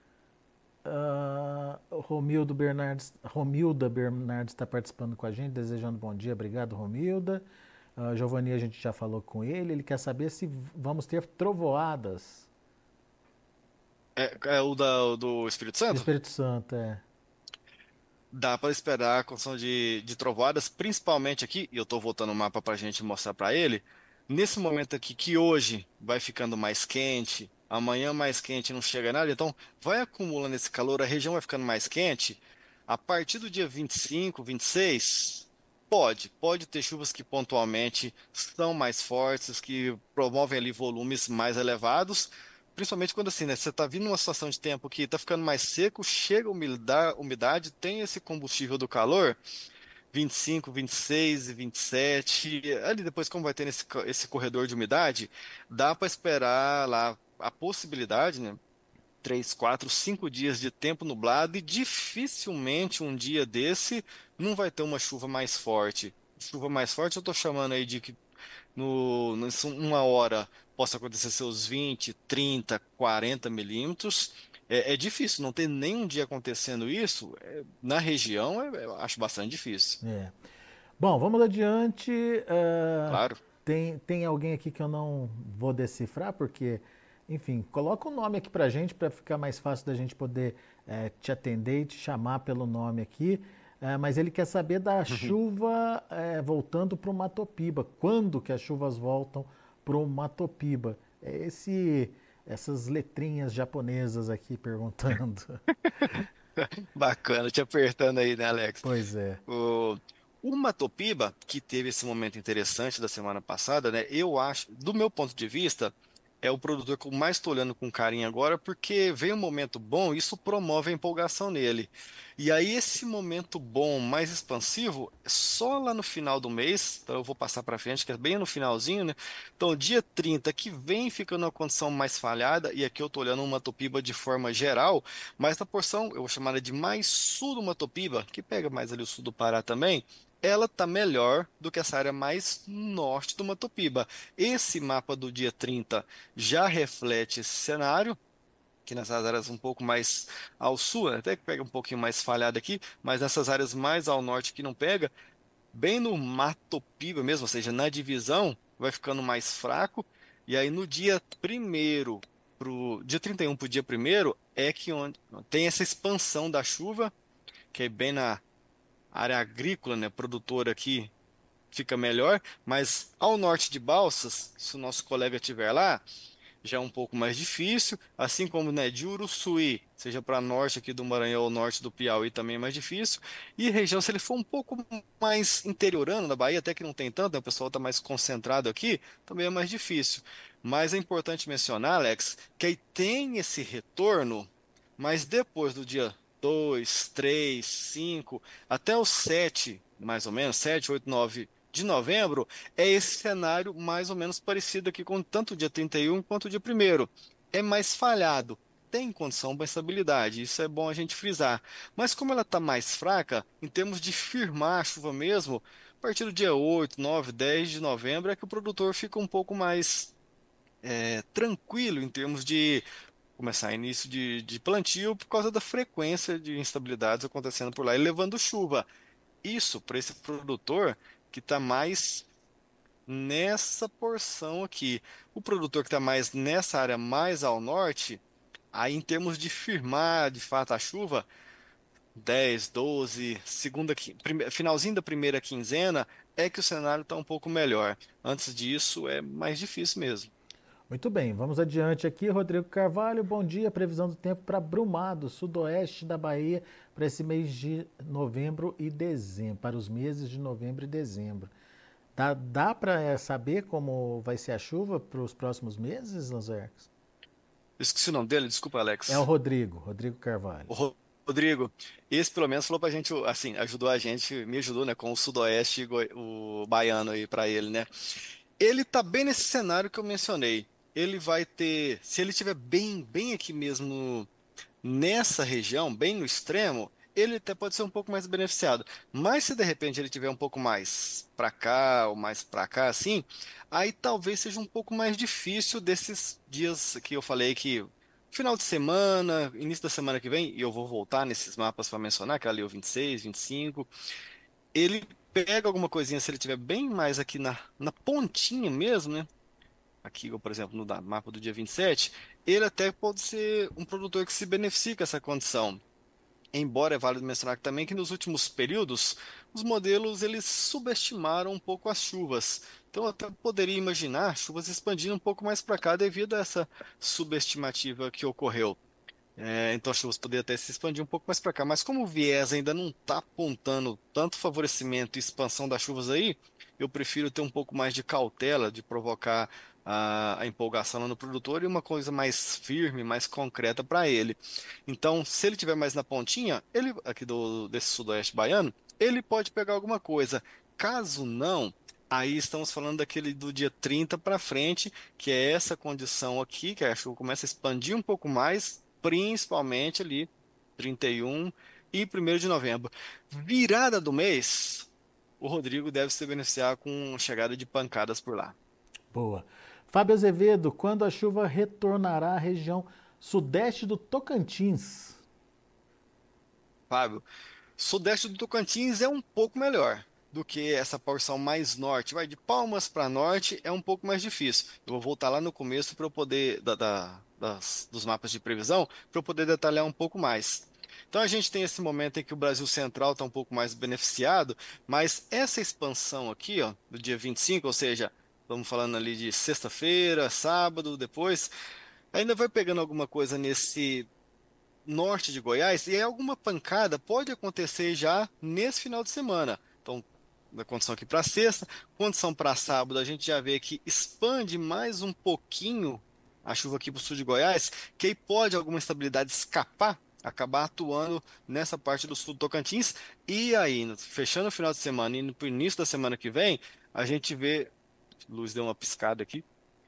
ah, Romildo Bernardes, Romilda Bernardes está participando com a gente, desejando bom dia. Obrigado, Romilda. Uh, Giovanni, a gente já falou com ele. Ele quer saber se vamos ter trovoadas É, é o da, o do Espírito no Santo? Espírito Santo. É. Dá para esperar a condição de, de trovoadas, principalmente aqui, e eu estou voltando o mapa para a gente mostrar para ele, nesse momento aqui que hoje vai ficando mais quente, amanhã mais quente não chega nada, então vai acumulando esse calor, a região vai ficando mais quente, a partir do dia vinte e cinco, vinte e seis, pode, pode ter chuvas que pontualmente são mais fortes, que promovem ali volumes mais elevados, principalmente quando assim, né, você está vindo numa situação de tempo que está ficando mais seco, chega a umidade, umidade, tem esse combustível do calor, vinte e cinco, vinte e seis e vinte e sete, ali depois como vai ter esse, co- esse corredor de umidade, dá para esperar lá a possibilidade, né, três, quatro, cinco dias de tempo nublado e dificilmente um dia desse não vai ter uma chuva mais forte. chuva mais forte, eu estou chamando aí de que no, nessa uma hora possa acontecer seus vinte, trinta, quarenta milímetros. É, é difícil, não ter nenhum dia acontecendo isso, é, na região, é- eu acho bastante difícil. É. Bom, vamos adiante. Ah, Claro. tem, tem alguém aqui que eu não vou decifrar, porque, enfim, coloca o nome aqui pra gente, para ficar mais fácil da gente poder eh, te atender e te chamar pelo nome aqui. Eh, mas ele quer saber da chuva eh, voltando para o Matopiba. Quando que as chuvas voltam para o Matopiba? É esse, essas letrinhas japonesas aqui perguntando. Bacana, te apertando aí, né, Alex? Pois é. O, o Matopiba, que teve esse momento interessante da semana passada, né? Eu acho, do meu ponto de vista, é o produtor que eu mais estou olhando com carinho agora, porque vem um momento bom, isso promove a empolgação nele. E aí, esse momento bom, mais expansivo, é só lá no final do mês, então eu vou passar para frente, que é bem no finalzinho, né? Então, dia trinta que vem ficando numa condição mais falhada, e aqui eu estou olhando uma Matopiba de forma geral, mas na porção, eu vou chamar ela de mais sul do Matopiba, que pega mais ali o sul do Pará também, ela tá melhor do que essa área mais norte do Matopiba. Esse mapa do dia trinta já reflete esse cenário, que nessas áreas um pouco mais ao sul, né, até que pega um pouquinho mais falhado aqui, mas nessas áreas mais ao norte que não pega, bem no Matopiba mesmo, ou seja, na divisão, vai ficando mais fraco. E aí no dia primeiro pro dia trinta e um para o dia primeiro é que onde tem essa expansão da chuva, que é bem na área agrícola, né, produtora aqui fica melhor, mas ao norte de Balsas, se o nosso colega estiver lá, já é um pouco mais difícil, assim como, né, de Uruçuí, seja para norte aqui do Maranhão ou norte do Piauí também é mais difícil, e região, se ele for um pouco mais interiorando da Bahia, até que não tem tanto, né, o pessoal está mais concentrado aqui, também é mais difícil. Mas é importante mencionar, Alex, que aí tem esse retorno, mas depois do dia dois, três, cinco, até o sete, mais ou menos, sete, oito, nove de novembro, é esse cenário mais ou menos parecido aqui com tanto o dia trinta e um quanto o dia primeiro. É mais falhado, tem condição para estabilidade, isso é bom a gente frisar. Mas como ela está mais fraca, em termos de firmar a chuva mesmo, a partir do dia oito, nove, dez de novembro é que o produtor fica um pouco mais é, tranquilo em termos de começar início de, de plantio por causa da frequência de instabilidades acontecendo por lá e levando chuva. Isso para esse produtor que está mais nessa porção aqui. O produtor que está mais nessa área mais ao norte, aí em termos de firmar de fato a chuva, dez, doze, segunda, qui- prime- finalzinho da primeira quinzena, é que o cenário está um pouco melhor. Antes disso, é mais difícil mesmo. Muito bem, vamos adiante aqui. Rodrigo Carvalho, bom dia. Previsão do tempo para Brumado, sudoeste da Bahia, para esse mês de novembro e dezembro, para os meses de novembro e dezembro. Dá, dá para saber como vai ser a chuva para os próximos meses, Lanzerx? Esqueci o nome dele, desculpa, É o Alex. Rodrigo, Rodrigo Carvalho. O Ro- Rodrigo, esse pelo menos falou pra gente, assim, ajudou a gente, me ajudou, né, com o sudoeste, goi- o baiano aí pra ele, né? Ele tá bem nesse cenário que eu mencionei. Ele vai ter, se ele estiver bem, bem aqui mesmo nessa região, bem no extremo, ele até pode ser um pouco mais beneficiado. Mas se de repente ele tiver um pouco mais para cá ou mais para cá, assim, aí talvez seja um pouco mais difícil desses dias que eu falei que final de semana, início da semana que vem, e eu vou voltar nesses mapas para mencionar, que é ali o vinte e seis, vinte e cinco, ele pega alguma coisinha, se ele tiver bem mais aqui na, na pontinha mesmo, né? Aqui, por exemplo, no da- mapa do dia vinte e sete, ele até pode ser um produtor que se beneficia com essa condição. Embora é válido mencionar também que nos últimos períodos, os modelos eles subestimaram um pouco as chuvas. Então, eu até poderia imaginar chuvas expandindo um pouco mais para cá devido a essa subestimativa que ocorreu. É, então, as chuvas poderiam até se expandir um pouco mais para cá. Mas como o viés ainda não está apontando tanto favorecimento e expansão das chuvas aí, eu prefiro ter um pouco mais de cautela de provocar a, a empolgação lá no produtor e uma coisa mais firme, mais concreta para ele. Então, se ele tiver mais na pontinha, ele aqui do desse sudoeste baiano, ele pode pegar alguma coisa. Caso não, aí estamos falando daquele do dia trinta para frente, que é essa condição aqui, que a chuva começa a expandir um pouco mais, principalmente ali trinta e um e primeiro de novembro. Virada do mês. o Rodrigo deve se beneficiar com chegada de pancadas por lá. Boa. Fábio Azevedo, quando a chuva retornará à região sudeste do Tocantins? Fábio, sudeste do Tocantins é um pouco melhor do que essa porção mais norte. Vai de Palmas para norte é um pouco mais difícil. Eu vou voltar lá no começo para eu poder da, da- das- dos mapas de previsão para eu poder detalhar um pouco mais. Então a gente tem esse momento em que o Brasil Central está um pouco mais beneficiado, mas essa expansão aqui, ó, do dia vinte e cinco, ou seja, vamos falando ali de sexta-feira, sábado, depois, ainda vai pegando alguma coisa nesse norte de Goiás, e aí alguma pancada pode acontecer já nesse final de semana. Então, na condição aqui para sexta, condição para sábado, a gente já vê que expande mais um pouquinho a chuva aqui para o sul de Goiás, que aí pode alguma instabilidade escapar, acabar atuando nessa parte do sul do Tocantins, e aí, no- fechando o final de semana e indo para o início da semana que vem, a gente vê, Luz deu uma piscada aqui,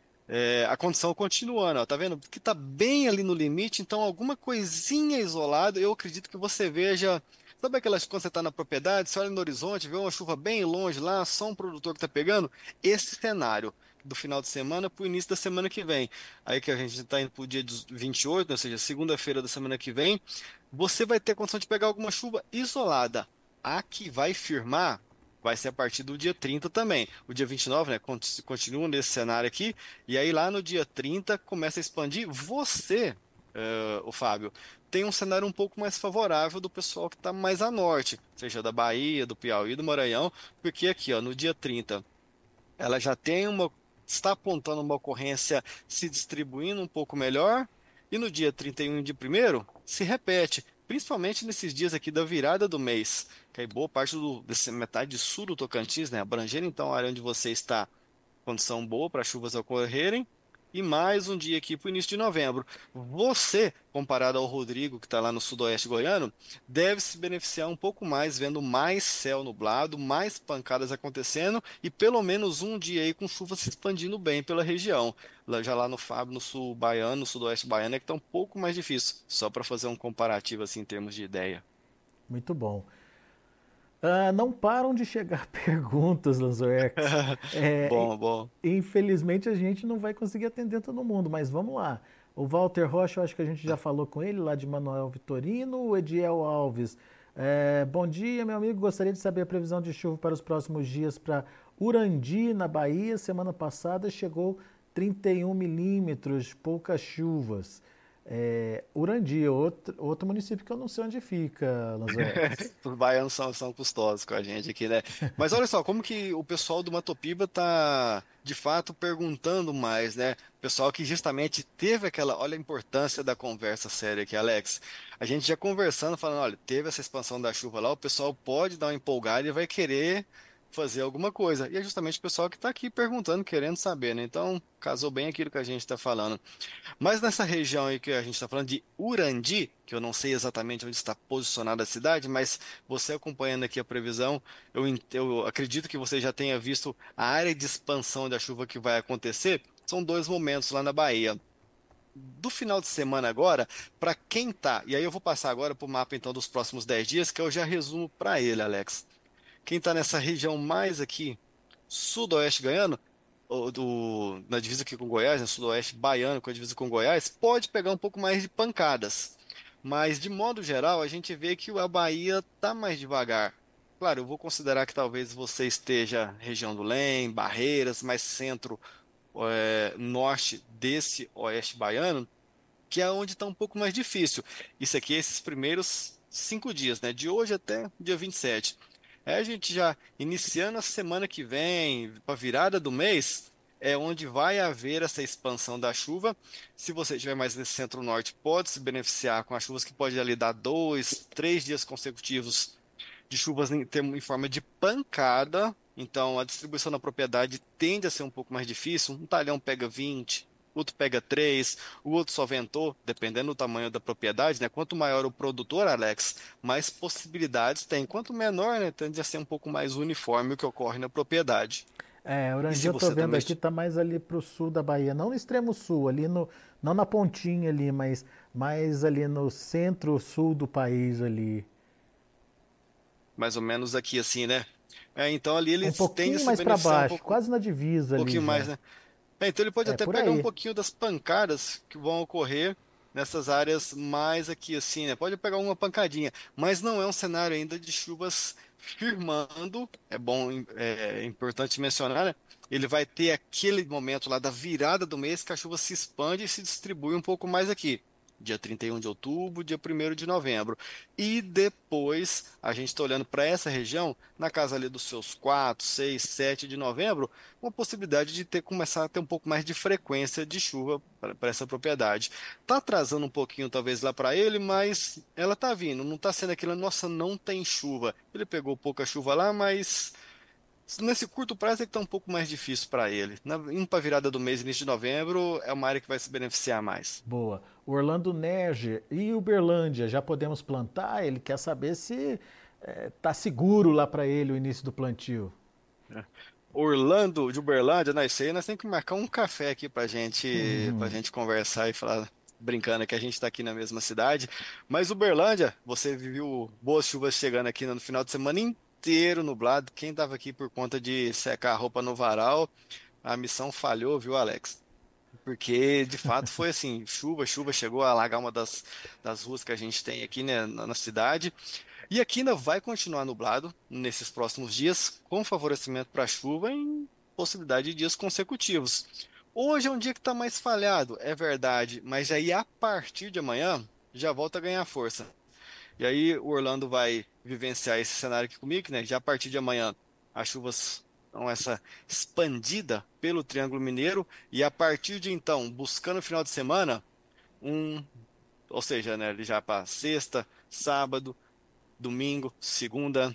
é, a condição continuando, ó, tá vendo? Que tá bem ali no limite, então alguma coisinha isolada, eu acredito que você veja. Sabe aquelas quando você está na propriedade, você olha no horizonte, vê uma chuva bem longe lá, só um produtor que tá pegando? Esse cenário do final de semana para o início da semana que vem. Aí que a gente está indo para o dia vinte e oito, ou seja, segunda-feira da semana que vem, você vai ter condição de pegar alguma chuva isolada. A que vai firmar vai ser a partir do dia trinta também. O dia vinte e nove, né, cont- continua nesse cenário aqui, e aí lá no dia trinta começa a expandir. Você, eh, o Fábio, tem um cenário um pouco mais favorável do pessoal que está mais a norte, seja da Bahia, do Piauí, do Maranhão, porque aqui, ó, no dia trinta ela já tem uma, está apontando uma ocorrência se distribuindo um pouco melhor, e no dia trinta e um de primeiro se repete, principalmente nesses dias aqui da virada do mês, que aí boa parte do, dessa metade sul do Tocantins, né, abrangendo então a área onde você está, condição boa para chuvas ocorrerem, e mais um dia aqui para o início de novembro. Você, comparado ao Rodrigo, que está lá no sudoeste goiano, deve se beneficiar um pouco mais, vendo mais céu nublado, mais pancadas acontecendo e pelo menos um dia aí com chuva se expandindo bem pela região. Lá- Já lá no Fábio, no sul baiano, no sudoeste baiano, é que está um pouco mais difícil, só para fazer um comparativo assim em termos de ideia. Muito bom. Ah, não param de chegar perguntas, Lanzoex. É, Bom, bom. infelizmente a gente não vai conseguir atender todo mundo, mas vamos lá. O Walter Rocha, eu acho que a gente já falou com ele, lá de Manuel Vitorino. O Ediel Alves. É, bom dia, meu amigo. Gostaria de saber a previsão de chuva para os próximos dias para Urandi, na Bahia. Semana passada chegou trinta e um milímetros, poucas chuvas. É, Urandi, outro, outro município que eu não sei onde fica, Lanzoex. Os baianos são, são custosos com a gente aqui, né? Mas olha só, como que o pessoal do Matopiba tá, de fato, perguntando mais, né? O pessoal que justamente teve aquela, olha a importância da conversa séria aqui, Alex. A gente já conversando, falando, olha, teve essa expansão da chuva lá, o pessoal pode dar uma empolgada e vai querer fazer alguma coisa. E é justamente o pessoal que está aqui perguntando, querendo saber, né? Então, casou bem aquilo que a gente está falando. Mas nessa região aí que a gente está falando de Urandi, que eu não sei exatamente onde está posicionada a cidade, mas você acompanhando aqui a previsão, eu, en- eu acredito que você já tenha visto a área de expansão da chuva que vai acontecer. São dois momentos lá na Bahia. Do final de semana agora, para quem tá, e aí eu vou passar agora para o mapa então dos próximos dez dias, que eu já resumo para ele, Alex. Quem está nessa região mais aqui, sudoeste goiano, ou do, na divisa aqui com Goiás, no sudoeste baiano com a divisa com Goiás, pode pegar um pouco mais de pancadas. Mas, de modo geral, a gente vê que a Bahia tá mais devagar. Claro, eu vou considerar que talvez você esteja região do Lem, Barreiras, mais centro, eh, norte desse oeste baiano, que é onde está um pouco mais difícil. Isso aqui, esses primeiros cinco dias, né? De hoje até dia vinte e sete. É a gente já iniciando a semana que vem, para a virada do mês, é onde vai haver essa expansão da chuva. Se você estiver mais nesse centro-norte, pode se beneficiar com as chuvas que pode ali dar dois, três dias consecutivos de chuvas em, termo- em forma de pancada. Então, a distribuição da propriedade tende a ser um pouco mais difícil. Um talhão pega vinte, outro pega três, o outro só ventou, dependendo do tamanho da propriedade, né? Quanto maior o produtor, Alex, mais possibilidades tem. Quanto menor, né, tende a ser um pouco mais uniforme o que ocorre na propriedade. É, E Urandi se eu tô você vendo também. aqui, tá mais ali pro sul da Bahia, não no extremo sul, ali no, não na pontinha ali, mas mais ali no centro-sul do país ali. Mais ou menos aqui assim, né? É, então ali Um eles tendem a pouquinho se mais para beneficiar um baixo, pouco, um quase na divisa ali pouquinho mais, já. né? É, então ele pode É até por pegar um aí. pouquinho das pancadas que vão ocorrer nessas áreas mais aqui assim, né? Pode pegar uma pancadinha, mas não é um cenário ainda de chuvas firmando. É bom, é, é importante mencionar, né? Ele vai ter aquele momento lá da virada do mês que a chuva se expande e se distribui um pouco mais aqui. Dia trinta e um de outubro, dia primeiro de novembro. E depois, a gente está olhando para essa região, na casa ali dos seus quatro, seis, sete de novembro, uma possibilidade de ter começar a ter um pouco mais de frequência de chuva para essa propriedade. Tá atrasando um pouquinho talvez lá para ele, mas ela tá vindo, não tá sendo aquilo, nossa, não tem chuva. Ele pegou pouca chuva lá, mas nesse curto prazo é que tá um pouco mais difícil para ele. Na, indo para virada do mês, início de novembro, é uma área que vai se beneficiar mais. Boa. O Orlando Nerge e Uberlândia, já podemos plantar? Ele quer saber se é, tá seguro lá para ele o início do plantio. Né? Orlando, de Uberlândia, nós sei, nós temos que marcar um café aqui pra gente, pra gente conversar e falar, brincando que a gente está aqui na mesma cidade. Mas Uberlândia, você viu boas chuvas chegando aqui no final de semana inteiro nublado. Quem estava aqui por conta de secar a roupa no varal, a missão falhou, viu, Alex? Porque de fato foi assim, chuva, chuva chegou a alagar uma das, das ruas que a gente tem aqui, né, na na cidade. E aqui ainda vai continuar nublado nesses próximos dias, com favorecimento para chuva em possibilidade de dias consecutivos. Hoje é um dia que está mais falhado, é verdade, mas aí a partir de amanhã já volta a ganhar força. E aí o Orlando vai vivenciar esse cenário aqui comigo, né? Já a partir de amanhã as chuvas dão essa expandida pelo Triângulo Mineiro e a partir de então, buscando o final de semana, um, ou seja, né, ele já para sexta, sábado, domingo, segunda,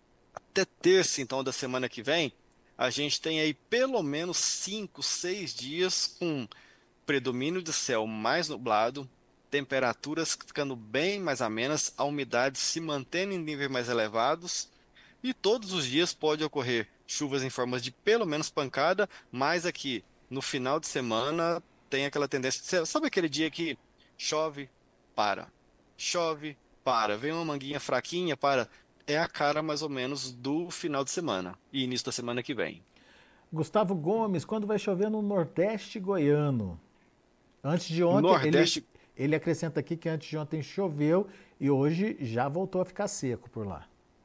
até terça, então, da semana que vem, a gente tem aí pelo menos cinco, seis dias com predomínio de céu mais nublado, temperaturas ficando bem mais amenas, a umidade se mantendo em níveis mais elevados, e todos os dias pode ocorrer chuvas em formas de pelo menos pancada, mas aqui no final de semana tem aquela tendência. Sabe aquele dia que chove, para, chove, para, vem uma manguinha fraquinha, para. É a cara mais ou menos do final de semana e início da semana que vem. Gustavo Gomes, quando vai chover no Nordeste goiano? Antes de ontem, ele, Nordeste, ele acrescenta aqui que antes de ontem choveu e hoje já voltou a ficar seco por lá.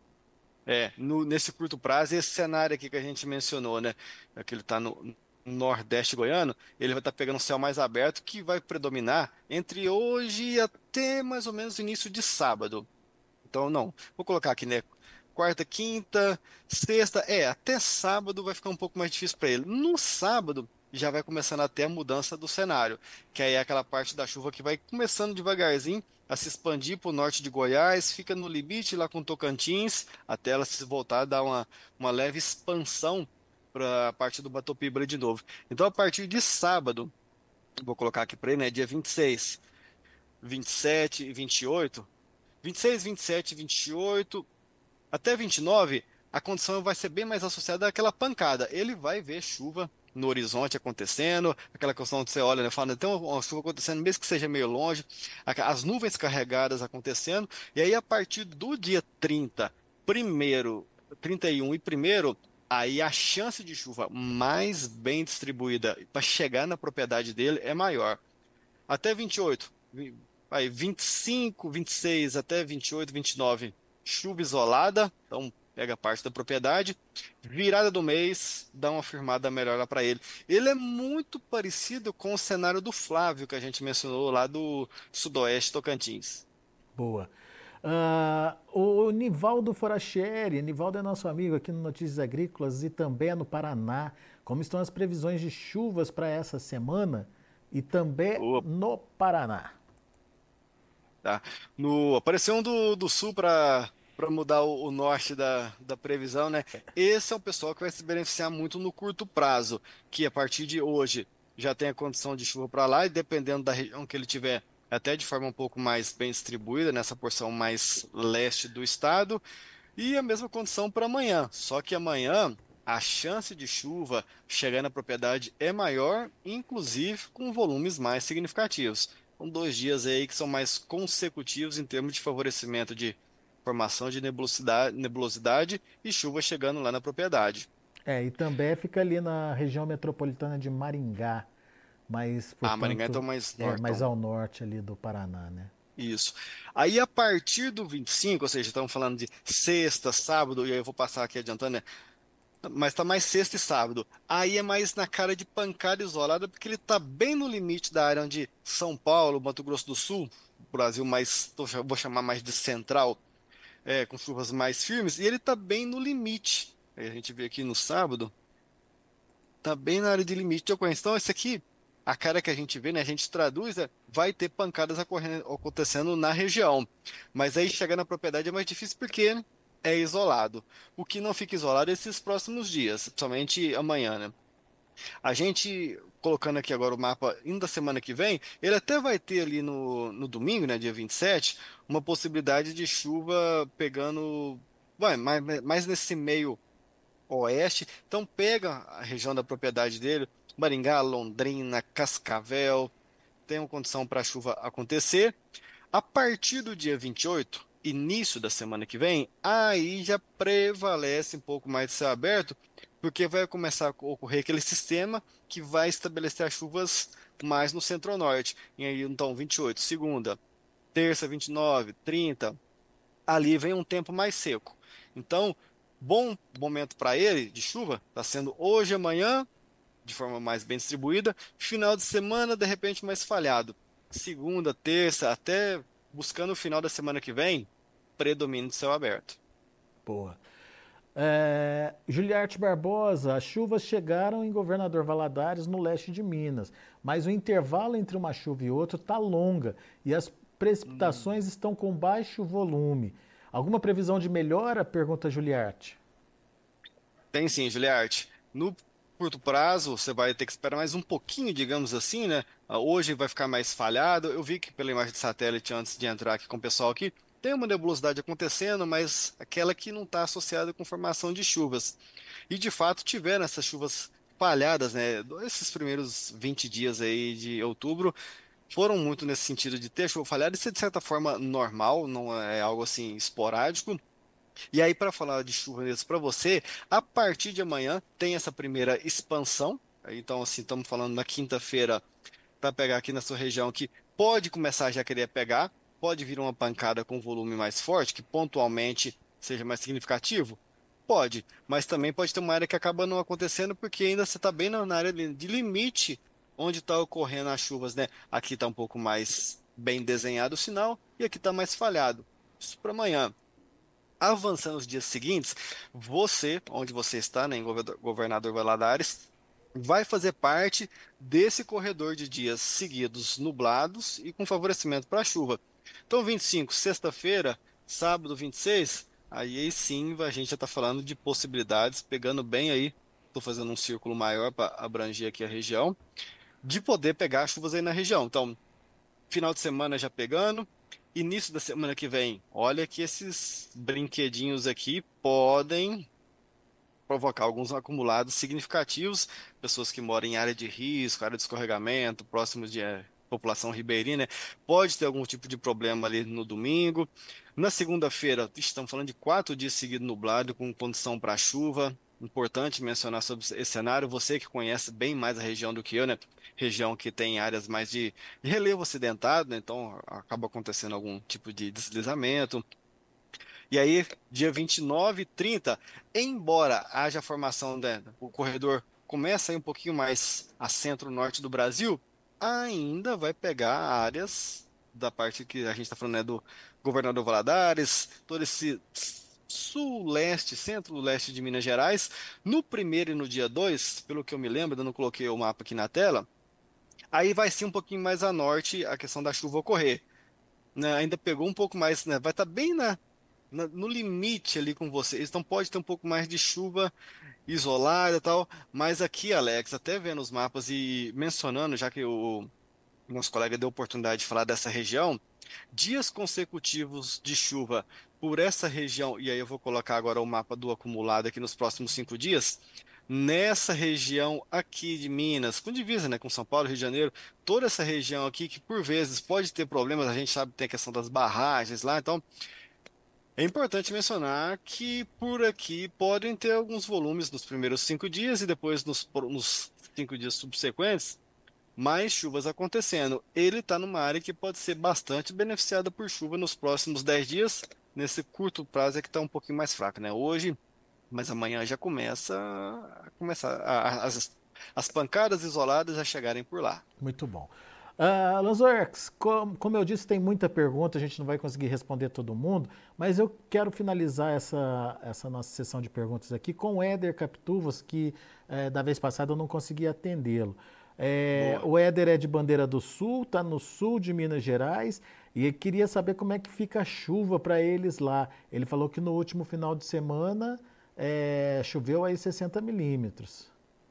é, no- nesse curto prazo, esse cenário aqui que a gente mencionou, né? É que ele está no Nordeste goiano, ele vai estar pegando um céu mais aberto que vai predominar entre hoje e até mais ou menos o início de sábado. Então, não, vou colocar aqui, né? Quarta, quinta, sexta, é, até sábado vai ficar um pouco mais difícil para ele. No sábado já vai começando até a mudança do cenário, que aí é aquela parte da chuva que vai começando devagarzinho a se expandir para o norte de Goiás, fica no limite lá com Tocantins, até ela se voltar a dar uma, uma leve expansão para a parte do Batopiba de novo. Então, a partir de sábado, vou colocar aqui para ele, né? Dia vinte e seis, vinte e sete e vinte e oito. vinte e seis, vinte e sete, vinte e oito, até vinte e nove, a condição vai ser bem mais associada àquela pancada. Ele vai ver chuva no horizonte acontecendo, aquela questão que você olha, né, fala, tem uma uma chuva acontecendo, mesmo que seja meio longe, a- as nuvens carregadas acontecendo, e aí a partir do dia trinta, primeiro, trinta e um e primeiro, aí a chance de chuva mais bem distribuída para chegar na propriedade dele é maior. Até vinte e oito, vi- aí vinte e cinco, vinte e seis até vinte e oito, vinte e nove, chuva isolada, então pega parte da propriedade. Virada do mês, dá uma firmada melhor lá para ele. Ele é muito parecido com o cenário do Flávio que a gente mencionou lá do Sudoeste Tocantins. Boa. Ah, o Nivaldo Forachieri, Nivaldo é nosso amigo aqui no Notícias Agrícolas e também é no Paraná. Como estão as previsões de chuvas para essa semana e também Boa, no Paraná? tá? No, apareceu um do, do sul para para mudar o, o norte da, da previsão, né? Esse é um pessoal que vai se beneficiar muito no curto prazo, que a partir de hoje já tem a condição de chuva para lá, e dependendo da região que ele tiver, até de forma um pouco mais bem distribuída, nessa porção mais leste do estado, e a mesma condição para amanhã. Só que amanhã a chance de chuva chegar na propriedade é maior, inclusive com volumes mais significativos. São dois dias aí que são mais consecutivos em termos de favorecimento de formação de nebulosidade, nebulosidade e chuva chegando lá na propriedade. É, e também fica ali na região metropolitana de Maringá, mas, Ah, Maringá portanto, então mais é mais nortão. ao norte ali do Paraná, né? Isso. Aí a partir do vinte e cinco, ou seja, estamos falando de sexta, sábado, e aí eu vou passar aqui adiantando, né? Mas tá mais sexta e sábado. Aí é mais na cara de pancada isolada, porque ele tá bem no limite da área onde São Paulo, Mato Grosso do Sul, Brasil mais, tô- vou chamar mais de central, é, com chuvas mais firmes, e ele tá bem no limite. Aí a gente vê aqui no sábado, tá bem na área de limite de ocorrência. Então, esse aqui, a cara que a gente vê, né, a gente traduz, é, vai ter pancadas ocorrendo- acontecendo na região. Mas aí chegar na propriedade é mais difícil porque é isolado. O que não fica isolado é esses próximos dias, principalmente amanhã, né? A gente, colocando aqui agora o mapa indo da semana que vem, ele até vai ter ali no, no domingo, né, dia vinte e sete, uma possibilidade de chuva pegando, vai, mais, mais nesse meio oeste. Então pega a região da propriedade dele, Maringá, Londrina, Cascavel, tem uma condição para a chuva acontecer. A partir do dia vinte e oito, início da semana que vem, aí já prevalece um pouco mais de céu aberto, porque vai começar a ocorrer aquele sistema que vai estabelecer as chuvas mais no centro-norte. E aí, então, vinte e oito, segunda, terça, vinte e nove, trinta, ali vem um tempo mais seco. Então, bom momento para ele de chuva está sendo hoje, amanhã, de forma mais bem distribuída, final de semana, de repente, mais falhado. Segunda, terça, até buscando o final da semana que vem, predomínio de céu aberto. Boa. É, Juliarte Barbosa, as chuvas chegaram em Governador Valadares, no leste de Minas, mas o intervalo entre uma chuva e outra está longa e as Hum. precipitações estão com baixo volume. Alguma previsão de melhora? Pergunta Juliarte. Tem sim, Juliarte. No curto prazo, você vai ter que esperar mais um pouquinho, digamos assim, né? Ah, hoje vai ficar mais falhado. Eu vi que pela imagem de satélite, antes de entrar aqui com o pessoal aqui, tem uma nebulosidade acontecendo, mas aquela que não está associada com formação de chuvas. E de fato tiveram essas chuvas falhadas, né? Esses primeiros vinte dias aí de outubro foram muito nesse sentido de ter chuva falhada. Isso é de certa forma normal, não é algo assim esporádico. E aí, para falar de chuva mesmo para você, a partir de amanhã tem essa primeira expansão. Então, assim, estamos falando na quinta-feira, para pegar aqui na sua região, que pode começar já a querer pegar, pode vir uma pancada com volume mais forte, que pontualmente seja mais significativo. Pode, mas também pode ter uma área que acaba não acontecendo, porque ainda você está bem na na área de de limite onde está ocorrendo as chuvas, né? Aqui está um pouco mais bem desenhado o sinal e aqui está mais falhado. Isso para amanhã. Avançando os dias seguintes, você, onde você está, né, em Governador Governador Valadares, vai fazer parte desse corredor de dias seguidos nublados e com favorecimento para a chuva. Então, vinte e cinco, sexta-feira, sábado vinte e seis, aí, aí sim a gente já está falando de possibilidades, pegando bem aí, estou fazendo um círculo maior para abranger aqui a região, de poder pegar chuvas aí na região. Então, final de semana já pegando. Início da semana que vem, olha que esses brinquedinhos aqui podem provocar alguns acumulados significativos. Pessoas que moram em área de risco, área de escorregamento, próximos de eh, população ribeirinha, né? Pode ter algum tipo de problema ali no domingo. Na segunda-feira, vixe, estamos falando de quatro dias seguidos nublado, com condição para chuva. Importante mencionar sobre esse cenário. Você que conhece bem mais a região do que eu, né? Região que tem áreas mais de, de relevo acidentado, né? Então acaba acontecendo algum tipo de deslizamento. E aí, dia vinte e nove e trinta, embora haja formação, né, o corredor começa aí um pouquinho mais a centro-norte do Brasil, ainda vai pegar áreas da parte que a gente está falando, né, do Governador Valadares, todo esse sul-leste, centro-leste de Minas Gerais. No primeiro e no dia dois, pelo que eu me lembro, eu não coloquei o mapa aqui na tela, aí vai ser um pouquinho mais a norte a questão da chuva ocorrer, né? Ainda pegou um pouco mais, né? Vai estar bem na na- no limite ali com vocês. Então pode ter um pouco mais de chuva isolada e tal. Mas aqui, Alex, até vendo os mapas e mencionando, já que o nosso colega deu oportunidade de falar dessa região, dias consecutivos de chuva por essa região, e aí eu vou colocar agora o mapa do acumulado aqui nos próximos cinco dias. Nessa região aqui de Minas, com divisa, né, com São Paulo, Rio de Janeiro, toda essa região aqui que por vezes pode ter problemas, a gente sabe que tem a questão das barragens lá, então É importante mencionar que por aqui podem ter alguns volumes nos primeiros cinco dias e depois nos, pro- nos cinco dias subsequentes, mais chuvas acontecendo. Ele está numa área que pode ser bastante beneficiada por chuva nos próximos dez dias. Nesse curto prazo é que está um pouquinho mais fraco, né? Hoje, mas amanhã já começa a começar a- a- as, as pancadas isoladas a chegarem por lá. Muito bom. Uh, Lanzoex, como, como eu disse, tem muita pergunta, a gente não vai conseguir responder todo mundo, mas eu quero finalizar essa, essa nossa sessão de perguntas aqui com o Éder Capituvas, que eh, da vez passada eu não consegui atendê-lo. Eh, Boa. o Éder é de Bandeira do Sul, está no sul de Minas Gerais, e ele queria saber como é que fica a chuva para eles lá. Ele falou que no último final de semana eh, choveu aí sessenta milímetros.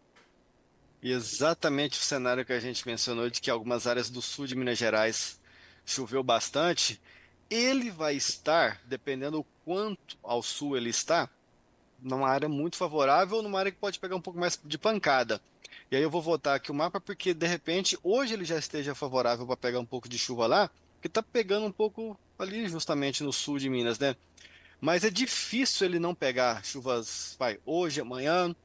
E exatamente o cenário que a gente mencionou de que algumas áreas do sul de Minas Gerais choveu bastante, ele vai estar, dependendo o quanto ao sul ele está, numa área muito favorável ou numa área que pode pegar um pouco mais de pancada. E aí eu vou voltar aqui o mapa porque de repente hoje ele já esteja favorável para pegar um pouco de chuva lá, que está pegando um pouco ali justamente no sul de Minas, né? Mas é difícil ele não pegar chuvas, vai, hoje, amanhã,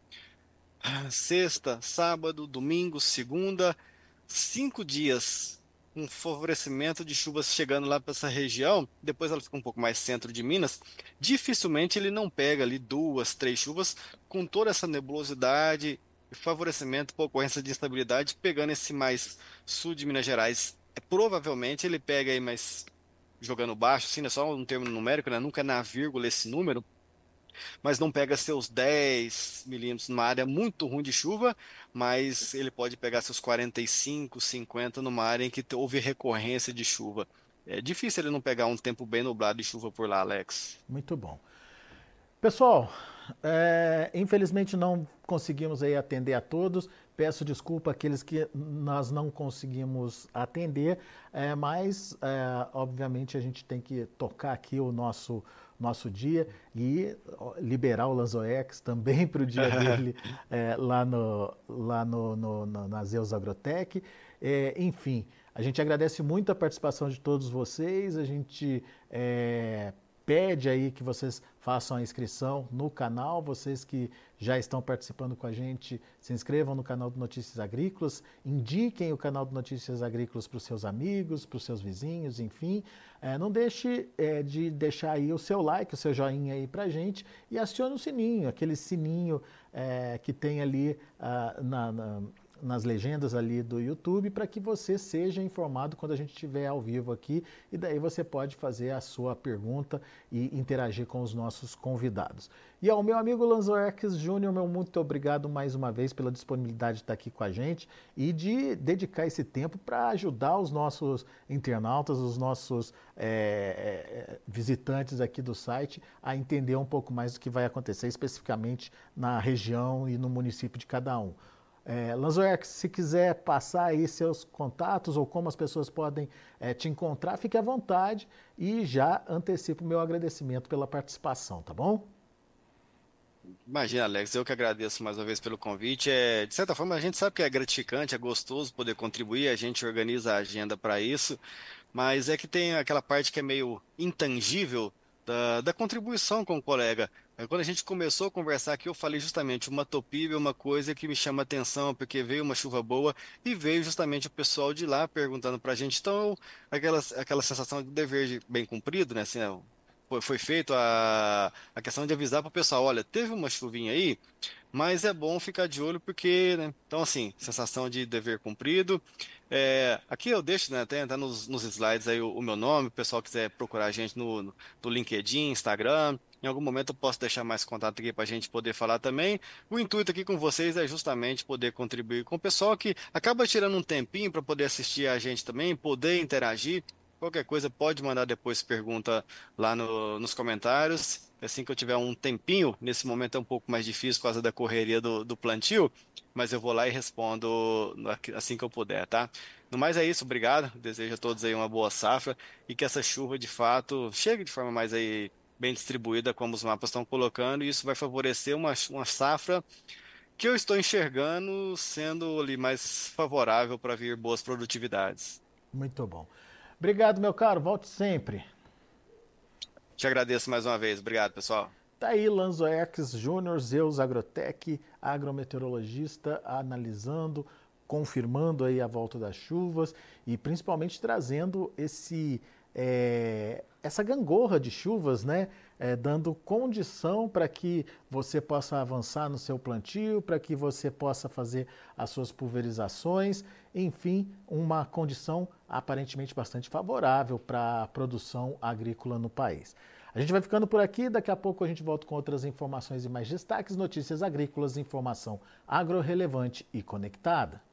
sexta, sábado, domingo, segunda, cinco dias com favorecimento de chuvas chegando lá para essa região, depois ela fica um pouco mais centro de Minas, dificilmente ele não pega ali duas, três chuvas com toda essa nebulosidade e favorecimento por ocorrência de instabilidade, pegando esse mais sul de Minas Gerais. É, provavelmente ele pega aí mais jogando baixo, assim, é só um termo numérico, né? Nunca é na vírgula esse número, mas não pega seus dez milímetros numa área muito ruim de chuva, mas ele pode pegar seus quarenta e cinco, cinquenta numa área em que houve recorrência de chuva. É difícil ele não pegar um tempo bem nublado de chuva por lá, Alex. Muito bom. Pessoal, é, infelizmente não conseguimos aí atender a todos. Peço desculpa àqueles que nós não conseguimos atender, é, mas é, obviamente a gente tem que tocar aqui o nosso, nosso dia e liberar o Lanzoex também para o dia dele é, lá, no, lá no, no, no, na Zeus Agrotech. É, enfim, a gente agradece muito a participação de todos vocês, a gente é, pede aí que vocês façam a inscrição no canal, vocês que já estão participando com a gente, se inscrevam no canal do Notícias Agrícolas, indiquem o canal do Notícias Agrícolas para os seus amigos, para os seus vizinhos, enfim. É, não deixe é, de deixar aí o seu like, o seu joinha aí para a gente e acione o sininho, aquele sininho é, que tem ali ah, na, na nas legendas ali do YouTube para que você seja informado quando a gente estiver ao vivo aqui e daí você pode fazer a sua pergunta e interagir com os nossos convidados. E ao meu amigo Lanzoerques Júnior, meu muito obrigado mais uma vez pela disponibilidade de estar aqui com a gente e de dedicar esse tempo para ajudar os nossos internautas, os nossos é, é, visitantes aqui do site a entender um pouco mais do que vai acontecer especificamente na região e no município de cada um. É, Lanzoex, se quiser passar aí seus contatos ou como as pessoas podem é, te encontrar, fique à vontade e já antecipo o meu agradecimento pela participação, tá bom? Imagina, Alex, eu que agradeço mais uma vez pelo convite. É, de certa forma, a gente sabe que é gratificante, é gostoso poder contribuir, a gente organiza a agenda para isso. Mas é que tem aquela parte que é meio intangível da, da contribuição com o colega. Aí, quando a gente começou a conversar aqui, eu falei justamente uma topíbia, uma coisa que me chama atenção, porque veio uma chuva boa e veio justamente o pessoal de lá perguntando para a gente. Então, aquela, aquela sensação de dever de bem cumprido, né? Assim, ó, foi, foi feito a, a questão de avisar para o pessoal, olha, teve uma chuvinha aí, mas é bom ficar de olho porque, né? Então, assim, sensação de dever cumprido. É, aqui eu deixo, né, até tá nos, nos slides aí o, o meu nome, o pessoal quiser procurar a gente no, no, no LinkedIn, Instagram. Em algum momento eu posso deixar mais contato aqui para a gente poder falar também. O intuito aqui com vocês é justamente poder contribuir com o pessoal que acaba tirando um tempinho para poder assistir a gente também, poder interagir. Qualquer coisa pode mandar depois pergunta lá no- nos comentários. Assim que eu tiver um tempinho, nesse momento é um pouco mais difícil por causa da correria do, do plantio, mas eu vou lá e respondo assim que eu puder, tá? No mais é isso, obrigado. Desejo a todos aí uma boa safra e que essa chuva de fato chegue de forma mais aí bem distribuída, como os mapas estão colocando, e isso vai favorecer uma, uma safra que eu estou enxergando sendo ali mais favorável para vir boas produtividades. Muito bom. Obrigado, meu caro. Volte sempre. Te agradeço mais uma vez. Obrigado, pessoal. Tá aí Lanzoex Júnior, Zeus Agrotech, agrometeorologista, analisando, confirmando aí a volta das chuvas e principalmente trazendo esse é, essa gangorra de chuvas, né? É, dando condição para que você possa avançar no seu plantio, para que você possa fazer as suas pulverizações, enfim, uma condição aparentemente bastante favorável para a produção agrícola no país. A gente vai ficando por aqui, daqui a pouco a gente volta com outras informações e mais destaques, notícias agrícolas, informação agro relevante e conectada.